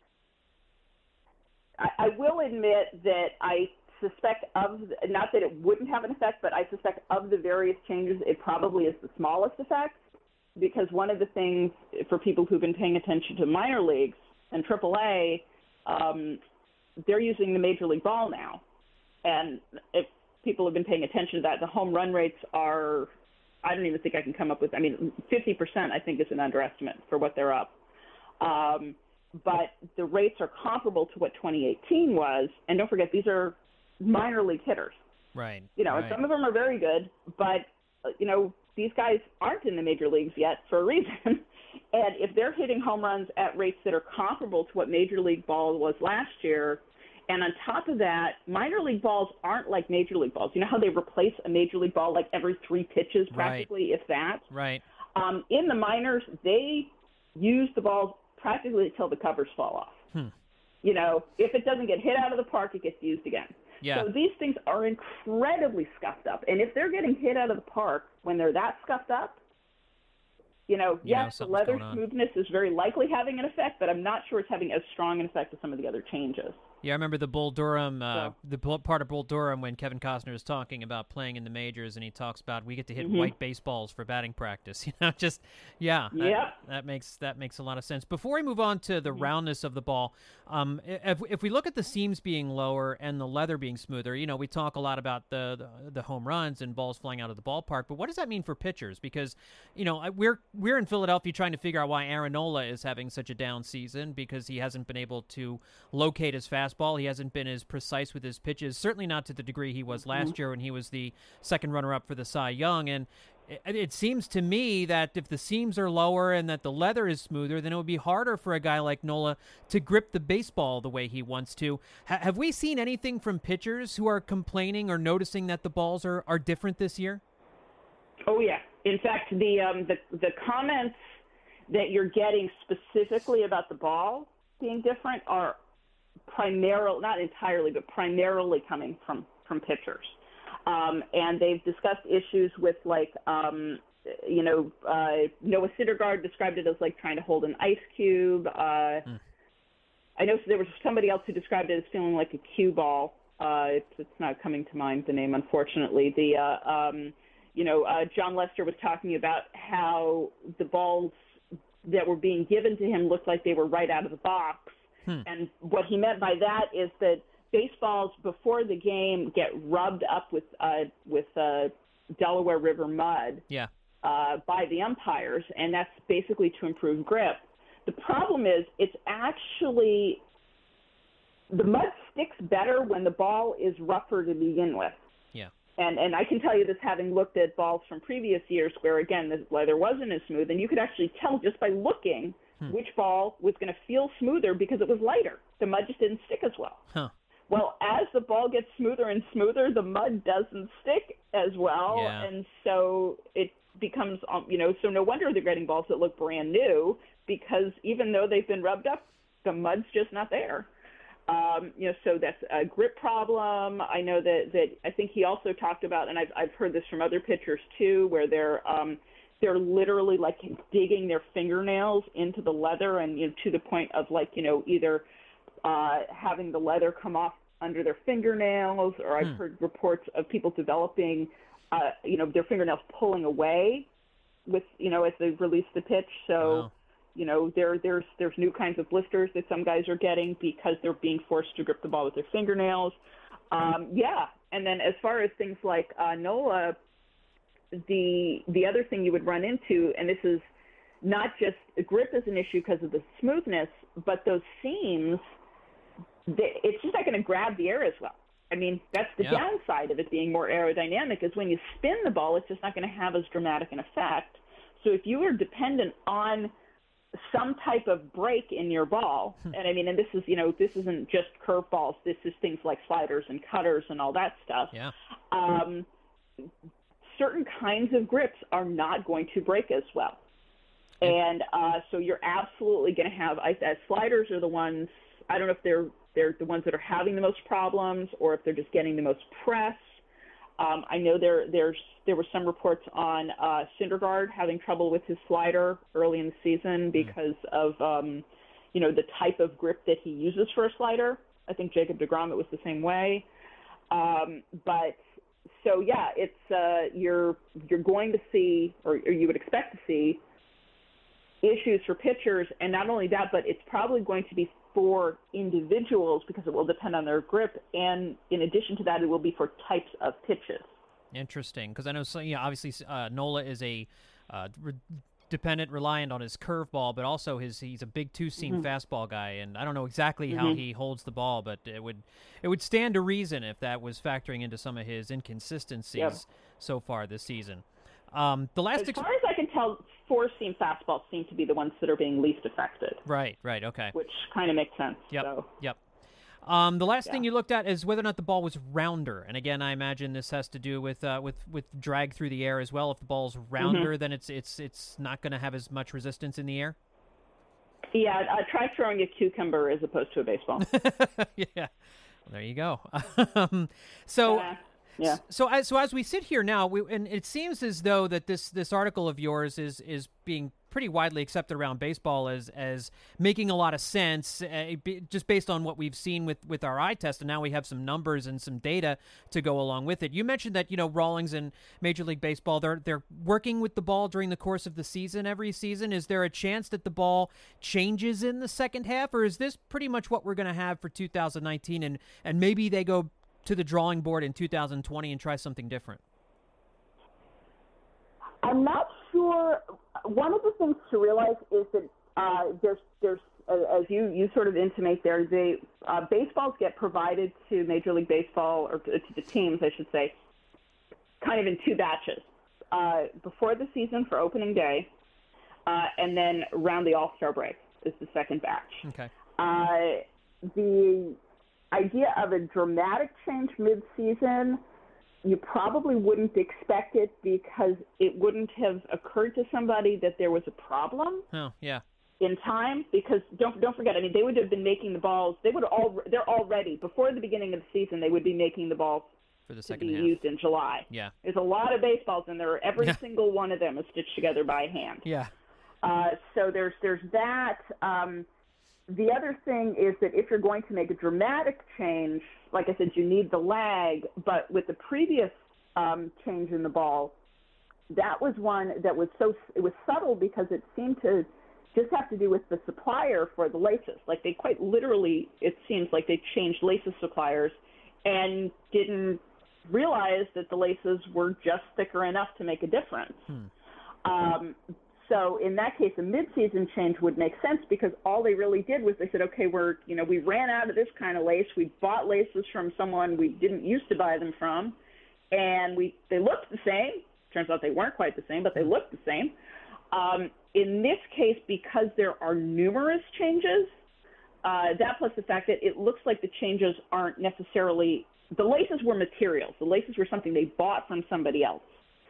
I, I will admit that I suspect of, not that it wouldn't have an effect, but I suspect of the various changes, it probably is the smallest effect, because one of the things for people who've been paying attention to minor leagues and triple A, um, they're using the Major League ball now. And if people have been paying attention to that, the home run rates are, I don't even think I can come up with, I mean, fifty percent I think is an underestimate for what they're up. Um, but the rates are comparable to what twenty eighteen was. And don't forget, these are minor league hitters. Right. You know, right. some of them are very good, but, you know, these guys aren't in the major leagues yet for a reason. And if they're hitting home runs at rates that are comparable to what major league ball was last year, and on top of that, minor league balls aren't like major league balls. You know how they replace a major league ball like every three pitches practically, right. if that? Right. Um, in the minors, they use the balls practically until the covers fall off. Hmm. You know, if it doesn't get hit out of the park, it gets used again. Yeah. So these things are incredibly scuffed up. And if they're getting hit out of the park when they're that scuffed up, you know, yeah, yes, the leather smoothness is very likely having an effect, but I'm not sure it's having as strong an effect as some of the other changes. Yeah, I remember the Bull Durham, uh, so. the part of Bull Durham when Kevin Costner is talking about playing in the majors, and he talks about we get to hit mm-hmm. white baseballs for batting practice. You know, just yeah, that, yep. that makes that makes a lot of sense. Before we move on to the mm-hmm. roundness of the ball, um, if if we look at the seams being lower and the leather being smoother, you know, we talk a lot about the, the the home runs and balls flying out of the ballpark, but what does that mean for pitchers? Because you know, we're we're in Philadelphia trying to figure out why Aaron Nola is having such a down season because he hasn't been able to locate his fastball. He hasn't been as precise with his pitches, certainly not to the degree he was last year when he was the second runner-up for the Cy Young. And it, it seems to me that if the seams are lower and that the leather is smoother, then it would be harder for a guy like Nola to grip the baseball the way he wants to. Ha- have we seen anything from pitchers who are complaining or noticing that the balls are, are different this year? Oh, yeah. In fact, the um, the the comments that you're getting specifically about the ball being different are primarily, not entirely, but primarily coming from, from pitchers. Um, and they've discussed issues with, like, um, you know, uh, Noah Syndergaard described it as, like, trying to hold an ice cube. Uh, mm. I know there was somebody else who described it as feeling like a cue ball. Uh, it's, it's not coming to mind, the name, unfortunately. The, uh, um, you know, uh, John Lester was talking about how the balls that were being given to him looked like they were right out of the box. Hmm. And what he meant by that is that baseballs before the game get rubbed up with uh, with uh, Delaware River mud yeah. uh, by the umpires, and that's basically to improve grip. The problem is it's actually the mud sticks better when the ball is rougher to begin with. Yeah. And and I can tell you this having looked at balls from previous years where, again, the leather wasn't as smooth, and you could actually tell just by looking Hmm. which ball was going to feel smoother because it was lighter. The mud just didn't stick as well. Huh. Well, as the ball gets smoother and smoother, the mud doesn't stick as well. Yeah. And so it becomes, um, you know, so no wonder they're getting balls that look brand new because even though they've been rubbed up, the mud's just not there. Um, you know, so that's a grip problem. I know that, that I think he also talked about, and I've, I've heard this from other pitchers too, where they're, um, they're literally like digging their fingernails into the leather and, you know, to the point of like, you know, either uh, having the leather come off under their fingernails, or I've hmm. heard reports of people developing, uh, you know, their fingernails pulling away with, you know, as they release the pitch. So, wow. you know, there there's there's new kinds of blisters that some guys are getting because they're being forced to grip the ball with their fingernails. Um, yeah, and then as far as things like uh, Nola, the the other thing you would run into, and this is not just grip is an issue because of the smoothness, but those seams, they, it's just not going to grab the air as well. I mean, that's the yeah. downside of it being more aerodynamic, is when you spin the ball, it's just not going to have as dramatic an effect. So if you are dependent on some type of break in your ball, and I mean, and this is, you know, this isn't just curveballs, this is things like sliders and cutters and all that stuff. Yeah. Um, certain kinds of grips are not going to break as well. And uh, so you're absolutely going to have, I, uh, sliders are the ones, I don't know if they're they're the ones that are having the most problems or if they're just getting the most press. Um, I know there there's there were some reports on uh, Syndergaard having trouble with his slider early in the season because mm. of, um, you know, the type of grip that he uses for a slider. I think Jacob deGrom, it was the same way. Um, but so, yeah, it's uh, you're you're going to see, or, or you would expect to see, issues for pitchers, and not only that, but it's probably going to be for individuals because it will depend on their grip, and in addition to that, it will be for types of pitches. Interesting, because I know, so, you know, obviously uh, Nola is a uh, re- dependent, reliant on his curveball, but also his he's a big two-seam mm-hmm. fastball guy, and I don't know exactly mm-hmm. how he holds the ball, but it would it would stand to reason if that was factoring into some of his inconsistencies yep. so far this season. Um, the last as ex- far as I can tell, four-seam fastballs seem to be the ones that are being least affected. Right, right, okay. Which kind of makes sense. Yep, so. yep. Um, the last Yeah. thing you looked at is whether or not the ball was rounder, and again, I imagine this has to do with uh, with with drag through the air as well. If the ball's rounder, Mm-hmm. then it's it's it's not going to have as much resistance in the air. Yeah, uh, try throwing a cucumber as opposed to a baseball. Yeah, well, there you go. um, so. Yeah. Yeah. So as so as we sit here now, we, and it seems as though that this, this article of yours is is being pretty widely accepted around baseball as as making a lot of sense, uh, be, just based on what we've seen with, with our eye test, and now we have some numbers and some data to go along with it. You mentioned that you know Rawlings and Major League Baseball they're they're working with the ball during the course of the season every season. Is there a chance that the ball changes in the second half, or is this pretty much what we're going to have for two thousand nineteen, and and maybe they go to the drawing board in two thousand twenty and try something different? I'm not sure. One of the things to realize is that uh, there's, there's uh, as you, you sort of intimate there, the uh, baseballs get provided to Major League Baseball, or to, to the teams, I should say, kind of in two batches. Uh, before the season for opening day, uh, and then around the All-Star break is the second batch. Okay. Uh, the idea of a dramatic change mid-season, you probably wouldn't expect it because it wouldn't have occurred to somebody that there was a problem Oh, yeah. in time. Because don't don't forget, I mean, they would have been making the balls. They would all they're already before the beginning of the season. They would be making the balls For the to second be half. used in July. Yeah. There's a lot of baseballs in there. Every Yeah. single one of them is stitched together by hand. Yeah. Uh, so there's there's that. Um, the other thing is that if you're going to make a dramatic change, like I said, you need the lag. But with the previous um, change in the ball, that was one that was so it was subtle because it seemed to just have to do with the supplier for the laces. Like they quite literally, it seems like they changed laces suppliers and didn't realize that the laces were just thicker enough to make a difference. Hmm. Um, So in that case, a mid-season change would make sense because all they really did was they said, okay, we're, you know, we ran out of this kind of lace. We bought laces from someone we didn't used to buy them from, and we they looked the same. Turns out they weren't quite the same, but they looked the same. Um, in this case, because there are numerous changes, uh, that plus the fact that it looks like the changes aren't necessarily – the laces were materials. The laces were something they bought from somebody else.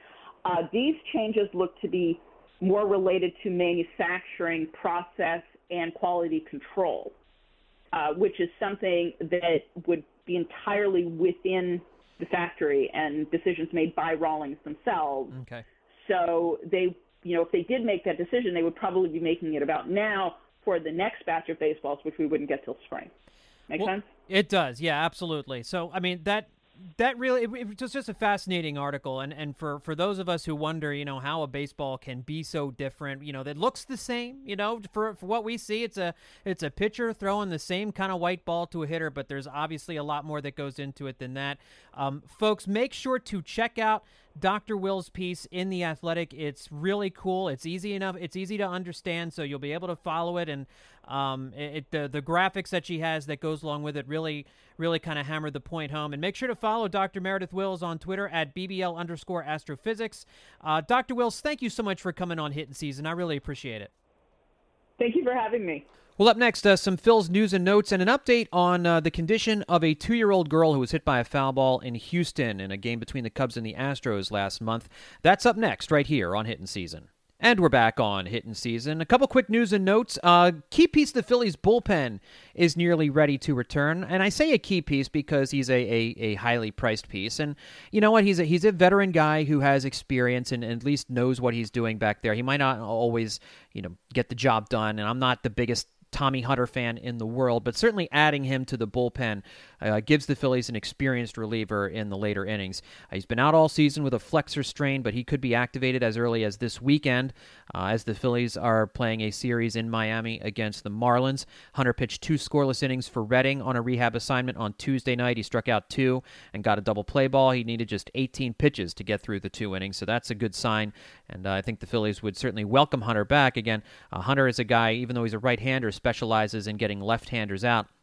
Uh, these changes look to be – more related to manufacturing process and quality control, uh, which is something that would be entirely within the factory and decisions made by Rawlings themselves. Okay. So they, you know, if they did make that decision, they would probably be making it about now for the next batch of baseballs, which we wouldn't get till spring. Make well, sense? It does. Yeah, absolutely. So, I mean, that That really, it, it was just a fascinating article, and, and for, for those of us who wonder, you know, how a baseball can be so different, you know, that looks the same, you know, for, for what we see, it's a it's a pitcher throwing the same kind of white ball to a hitter, but there's obviously a lot more that goes into it than that. Um, folks, make sure to check out Doctor Will's piece in The Athletic. It's really cool. It's easy enough. It's easy to understand, so you'll be able to follow it, and um, it, it the, the graphics that she has that goes along with it really, really kind of hammered the point home. And make sure to follow Doctor Meredith Wills on Twitter at B B L underscore astrophysics. Uh, Doctor Wills, thank you so much for coming on Hittin' Season. I really appreciate it. Thank you for having me. Well, up next, uh, some Phil's news and notes and an update on uh, the condition of a two-year-old girl who was hit by a foul ball in Houston in a game between the Cubs and the Astros last month. That's up next right here on Hittin' Season. And we're back on Hittin' Season. A couple quick news and notes. Uh, key piece of the Phillies bullpen is nearly ready to return. And I say a key piece because he's a, a, a highly priced piece. And you know what? He's a, he's a veteran guy who has experience and, and at least knows what he's doing back there. He might not always, you know, get the job done. And I'm not the biggest Tommy Hunter fan in the world, but certainly adding him to the bullpen uh, gives the Phillies an experienced reliever in the later innings. Uh, he's been out all season with a flexor strain, but he could be activated as early as this weekend uh, as the Phillies are playing a series in Miami against the Marlins. Hunter pitched two scoreless innings for Reading on a rehab assignment on Tuesday night. He struck out two and got a double play ball. He needed just eighteen pitches to get through the two innings, so that's a good sign, and uh, I think the Phillies would certainly welcome Hunter back. Again, uh, Hunter is a guy, even though he's a right-hander, specializes in getting left-handers out.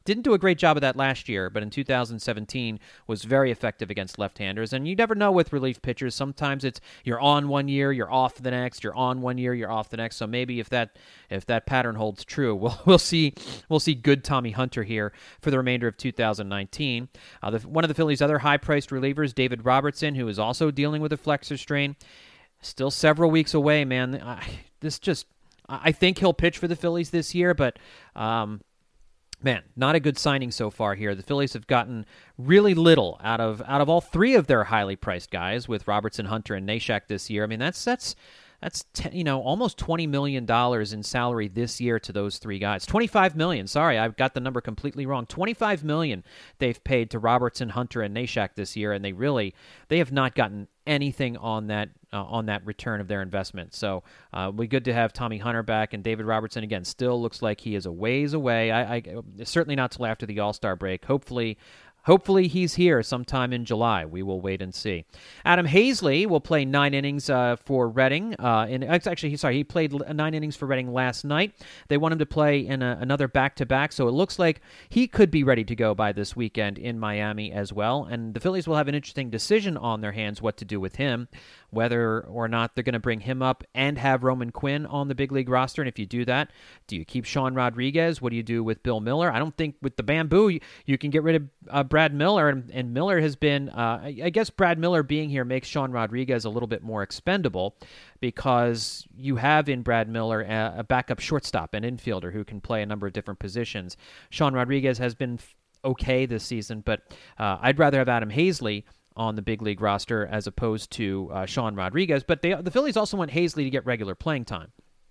didn't do a great job of that last year, but in two thousand seventeen was very effective against left-handers. And you never know with relief pitchers. Sometimes it's you're on one year, you're off the next. You're on one year, you're off the next. So maybe if that if that pattern holds true, we'll we'll see we'll see good Tommy Hunter here for the remainder of two thousand nineteen. Uh, the, one of the Phillies' other high-priced relievers, David Robertson, who is also dealing with a flexor strain, still several weeks away. Man, I, this just I think he'll pitch for the Phillies this year, but. Um, Man, not a good signing so far here. The Phillies have gotten really little out of out of all three of their highly priced guys with Robertson, Hunter, and Neshek this year. I mean, that's that's that's ten, you know almost twenty million dollars in salary this year to those three guys. twenty-five million dollars. Sorry, I've got the number completely wrong. twenty-five million dollars they've paid to Robertson, Hunter, and Neshek this year, and they really they have not gotten anything on that uh, on that return of their investment. So uh, it'll be good to have Tommy Hunter back, and David Robertson again still looks like he is a ways away. I, I certainly not till after the All-Star break. Hopefully. Hopefully he's here sometime in July. We will wait and see. Adam Hazley will play nine innings uh, for Reading. Uh, in, actually, sorry, he played nine innings for Reading last night. They want him to play in a, another back-to-back, so it looks like he could be ready to go by this weekend in Miami as well. And the Phillies will have an interesting decision on their hands what to do with him, whether or not they're going to bring him up and have Roman Quinn on the big league roster. And if you do that, do you keep Sean Rodriguez? What do you do with Bill Miller? I don't think with the bamboo you, you can get rid of uh, Brad Miller, and, and Miller has been, uh, I, I guess Brad Miller being here makes Sean Rodriguez a little bit more expendable because you have in Brad Miller a, a backup shortstop, an infielder who can play a number of different positions. Sean Rodriguez has been okay this season, but uh, I'd rather have Adam Hazley on the big league roster as opposed to uh, Sean Rodriguez. But they, the Phillies also want Hazley to get regular playing time.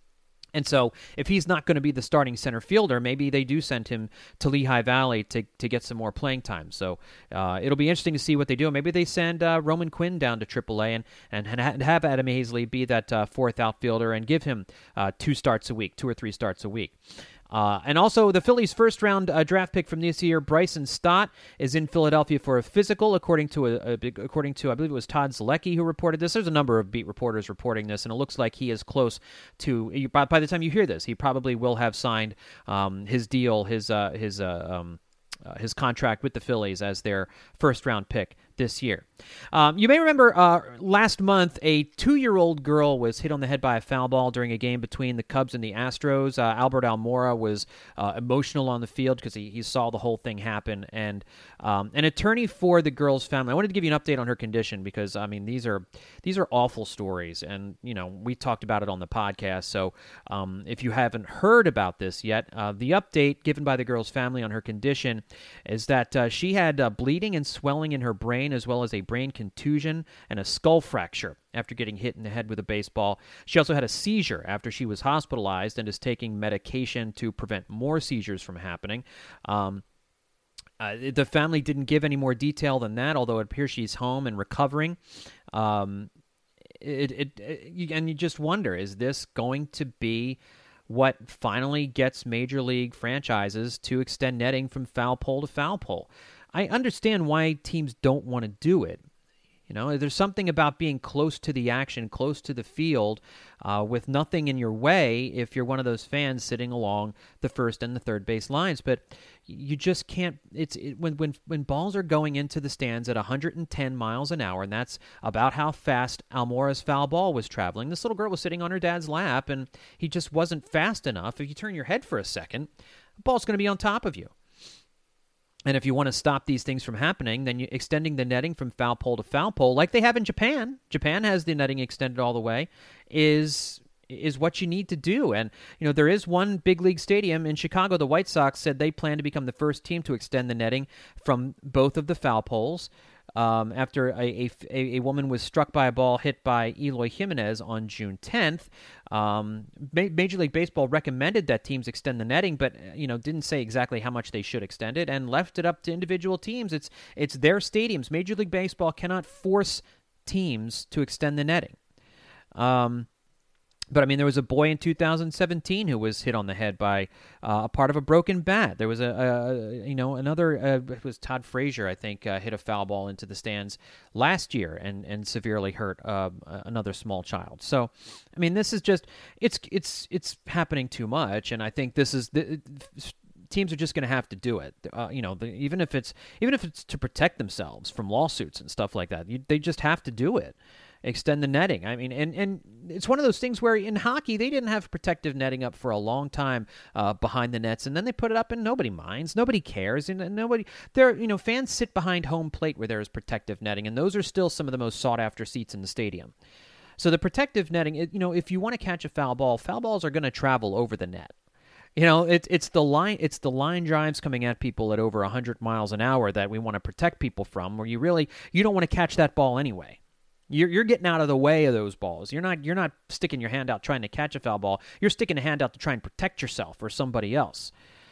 And so if he's not going to be the starting center fielder, maybe they do send him to Lehigh Valley to, to get some more playing time. So uh, it'll be interesting to see what they do. Maybe they send uh, Roman Quinn down to triple A and, and, and have Adam Hazley be that uh, fourth outfielder and give him uh, two starts a week, two or three starts a week. Uh, and also, the Phillies' first-round uh, draft pick from this year, Bryson Stott, is in Philadelphia for a physical, according to a, a according to I believe it was Todd Zalecki who reported this. There's a number of beat reporters reporting this, and it looks like he is close to. By, by the time you hear this, he probably will have signed um, his deal, his uh, his uh, um, uh, his contract with the Phillies as their first-round pick this year. Um, you may remember uh, last month, a two-year-old girl was hit on the head by a foul ball during a game between the Cubs and the Astros. Uh, Albert Almora was uh, emotional on the field because he, he saw the whole thing happen. And um, an attorney for the girl's family, I wanted to give you an update on her condition because, I mean, these are these are awful stories. And, you know, we talked about it on the podcast. So um, if you haven't heard about this yet, uh, the update given by the girl's family on her condition is that uh, she had uh, bleeding and swelling in her brain, as well as a brain contusion and a skull fracture after getting hit in the head with a baseball. She also had a seizure after she was hospitalized and is taking medication to prevent more seizures from happening. Um, uh, the family didn't give any more detail than that, although it appears she's home and recovering. Um, it, it, it you, and you just wonder, is this going to be what finally gets major league franchises to extend netting from foul pole to foul pole? I understand why teams don't want to do it. You know, there's something about being close to the action, close to the field, uh, with nothing in your way if you're one of those fans sitting along the first and the third base lines. But you just can't. It's it, when when when balls are going into the stands at one hundred ten miles an hour, and that's about how fast Almora's foul ball was traveling. This little girl was sitting on her dad's lap, and he just wasn't fast enough. If you turn your head for a second, the ball's going to be on top of you. And if you want to stop these things from happening, then you extending the netting from foul pole to foul pole, like they have in Japan. Japan has the netting extended all the way, is is what you need to do. And, you know, there is one big league stadium in Chicago. The White Sox said they plan to become the first team to extend the netting from both of the foul poles. Um, after a, a, a woman was struck by a ball hit by Eloy Jimenez on June tenth. Um, Ma- Major League Baseball recommended that teams extend the netting, but you know didn't say exactly how much they should extend it, and left it up to individual teams. It's it's their stadiums. Major League Baseball cannot force teams to extend the netting. Um, But, I mean, there was a boy in two thousand seventeen who was hit on the head by uh, a part of a broken bat. There was, a, a you know, another, uh, it was Todd Frazier, I think, uh, hit a foul ball into the stands last year and, and severely hurt uh, another small child. So, I mean, this is just, it's it's it's happening too much, and I think this is, the, teams are just going to have to do it. Uh, you know, the, even if it's even if it's to protect themselves from lawsuits and stuff like that, you, they just have to do it. Extend the netting. I mean, and, and it's one of those things where in hockey, they didn't have protective netting up for a long time uh, behind the nets, and then they put it up and nobody minds. Nobody cares. And, and nobody, there, you know, fans sit behind home plate where there is protective netting, and those are still some of the most sought after seats in the stadium. So the protective netting, it, you know, if you want to catch a foul ball, foul balls are going to travel over the net. You know, it's it's the line it's the line drives coming at people at over one hundred miles an hour that we want to protect people from, where you really, you don't want to catch that ball anyway. You're you're getting out of the way of those balls. You're not you're not sticking your hand out trying to catch a foul ball. You're sticking a hand out to try and protect yourself or somebody else.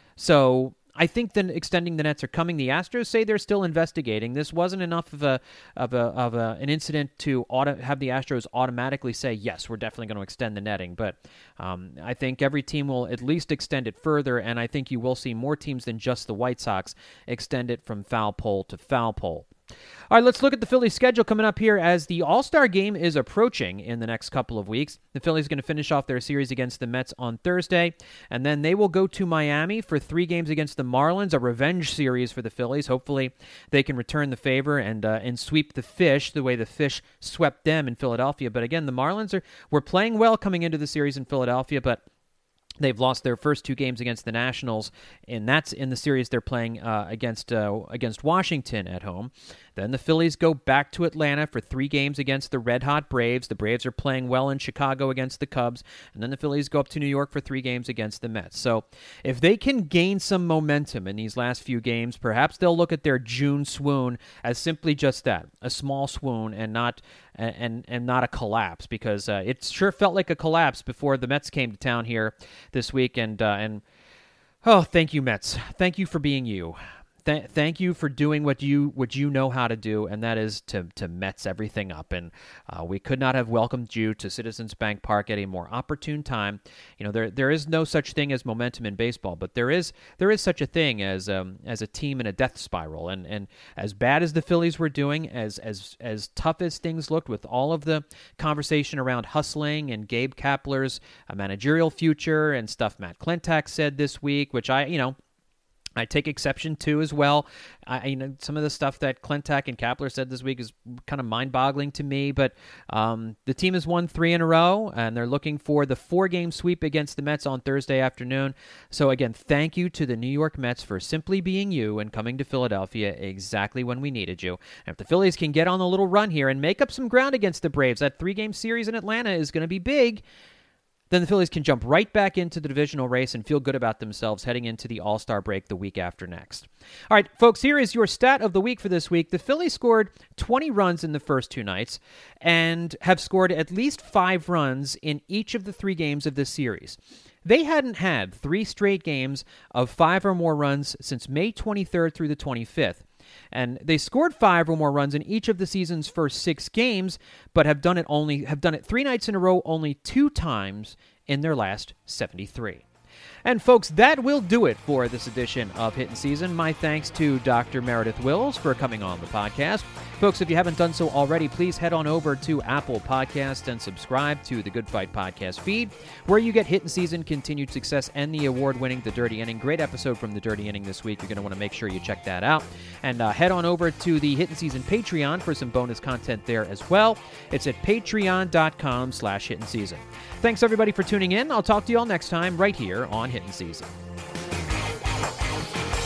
So I think then extending the nets are coming. The Astros say they're still investigating. This wasn't enough of a of a of a, an incident to auto, have the Astros automatically say yes, we're definitely going to extend the netting. But um, I think every team will at least extend it further, and I think you will see more teams than just the White Sox extend it from foul pole to foul pole. All right, let's look at the Phillies' schedule coming up here as the All-Star game is approaching in the next couple of weeks. The Phillies are going to finish off their series against the Mets on Thursday, and then they will go to Miami for three games against the Marlins, a revenge series for the Phillies. Hopefully they can return the favor and uh, and sweep the Fish the way the Fish swept them in Philadelphia. But again, the Marlins are were playing well coming into the series in Philadelphia, but they've lost their first two games against the Nationals, and that's in the series they're playing uh, against uh, against Washington at home. Then the Phillies go back to Atlanta for three games against the red-hot Braves. The Braves are playing well in Chicago against the Cubs. And then the Phillies go up to New York for three games against the Mets. So if they can gain some momentum in these last few games, perhaps they'll look at their June swoon as simply just that, a small swoon and not and and not a collapse, because uh, it sure felt like a collapse before the Mets came to town here this week. And, uh, and oh, thank you, Mets. Thank you for being you. Th- thank you for doing what you what you know how to do, and that is to to Mets everything up. And uh, we could not have welcomed you to Citizens Bank Park at a more opportune time. You know, there there is no such thing as momentum in baseball, but there is there is such a thing as um as a team in a death spiral. And and as bad as the Phillies were doing, as as as tough as things looked with all of the conversation around hustling and Gabe Kapler's uh, managerial future and stuff Matt Klentak said this week, which I you know. I take exception to as well. I, you know, some of the stuff that Klentak and Kapler said this week is kind of mind-boggling to me, but um, the team has won three in a row, and they're looking for the four-game sweep against the Mets on Thursday afternoon. So again, thank you to the New York Mets for simply being you and coming to Philadelphia exactly when we needed you. And if the Phillies can get on a little run here and make up some ground against the Braves, that three-game series in Atlanta is going to be big. Then the Phillies can jump right back into the divisional race and feel good about themselves heading into the All-Star break the week after next. All right, folks, here is your stat of the week for this week. The Phillies scored twenty runs in the first two nights and have scored at least five runs in each of the three games of this series. They hadn't had three straight games of five or more runs since May twenty-third through the twenty-fifth. And they scored five or more runs in each of the season's first six games, but have done it only have done it three nights in a row only two times in their last seventy-three. And folks, that will do it for this edition of Hittin' Season. My thanks to Doctor Meredith Wills for coming on the podcast. Folks, if you haven't done so already, please head on over to Apple Podcasts and subscribe to the Good Fight Podcast feed, where you get Hittin' Season, Continued Success, and the award-winning The Dirty Inning. Great episode from The Dirty Inning this week. You're going to want to make sure you check that out. And uh, head on over to the Hittin' Season Patreon for some bonus content there as well. It's at patreon.com slash Hittin' Season. Thanks, everybody, for tuning in. I'll talk to you all next time right here on Hittin' Season.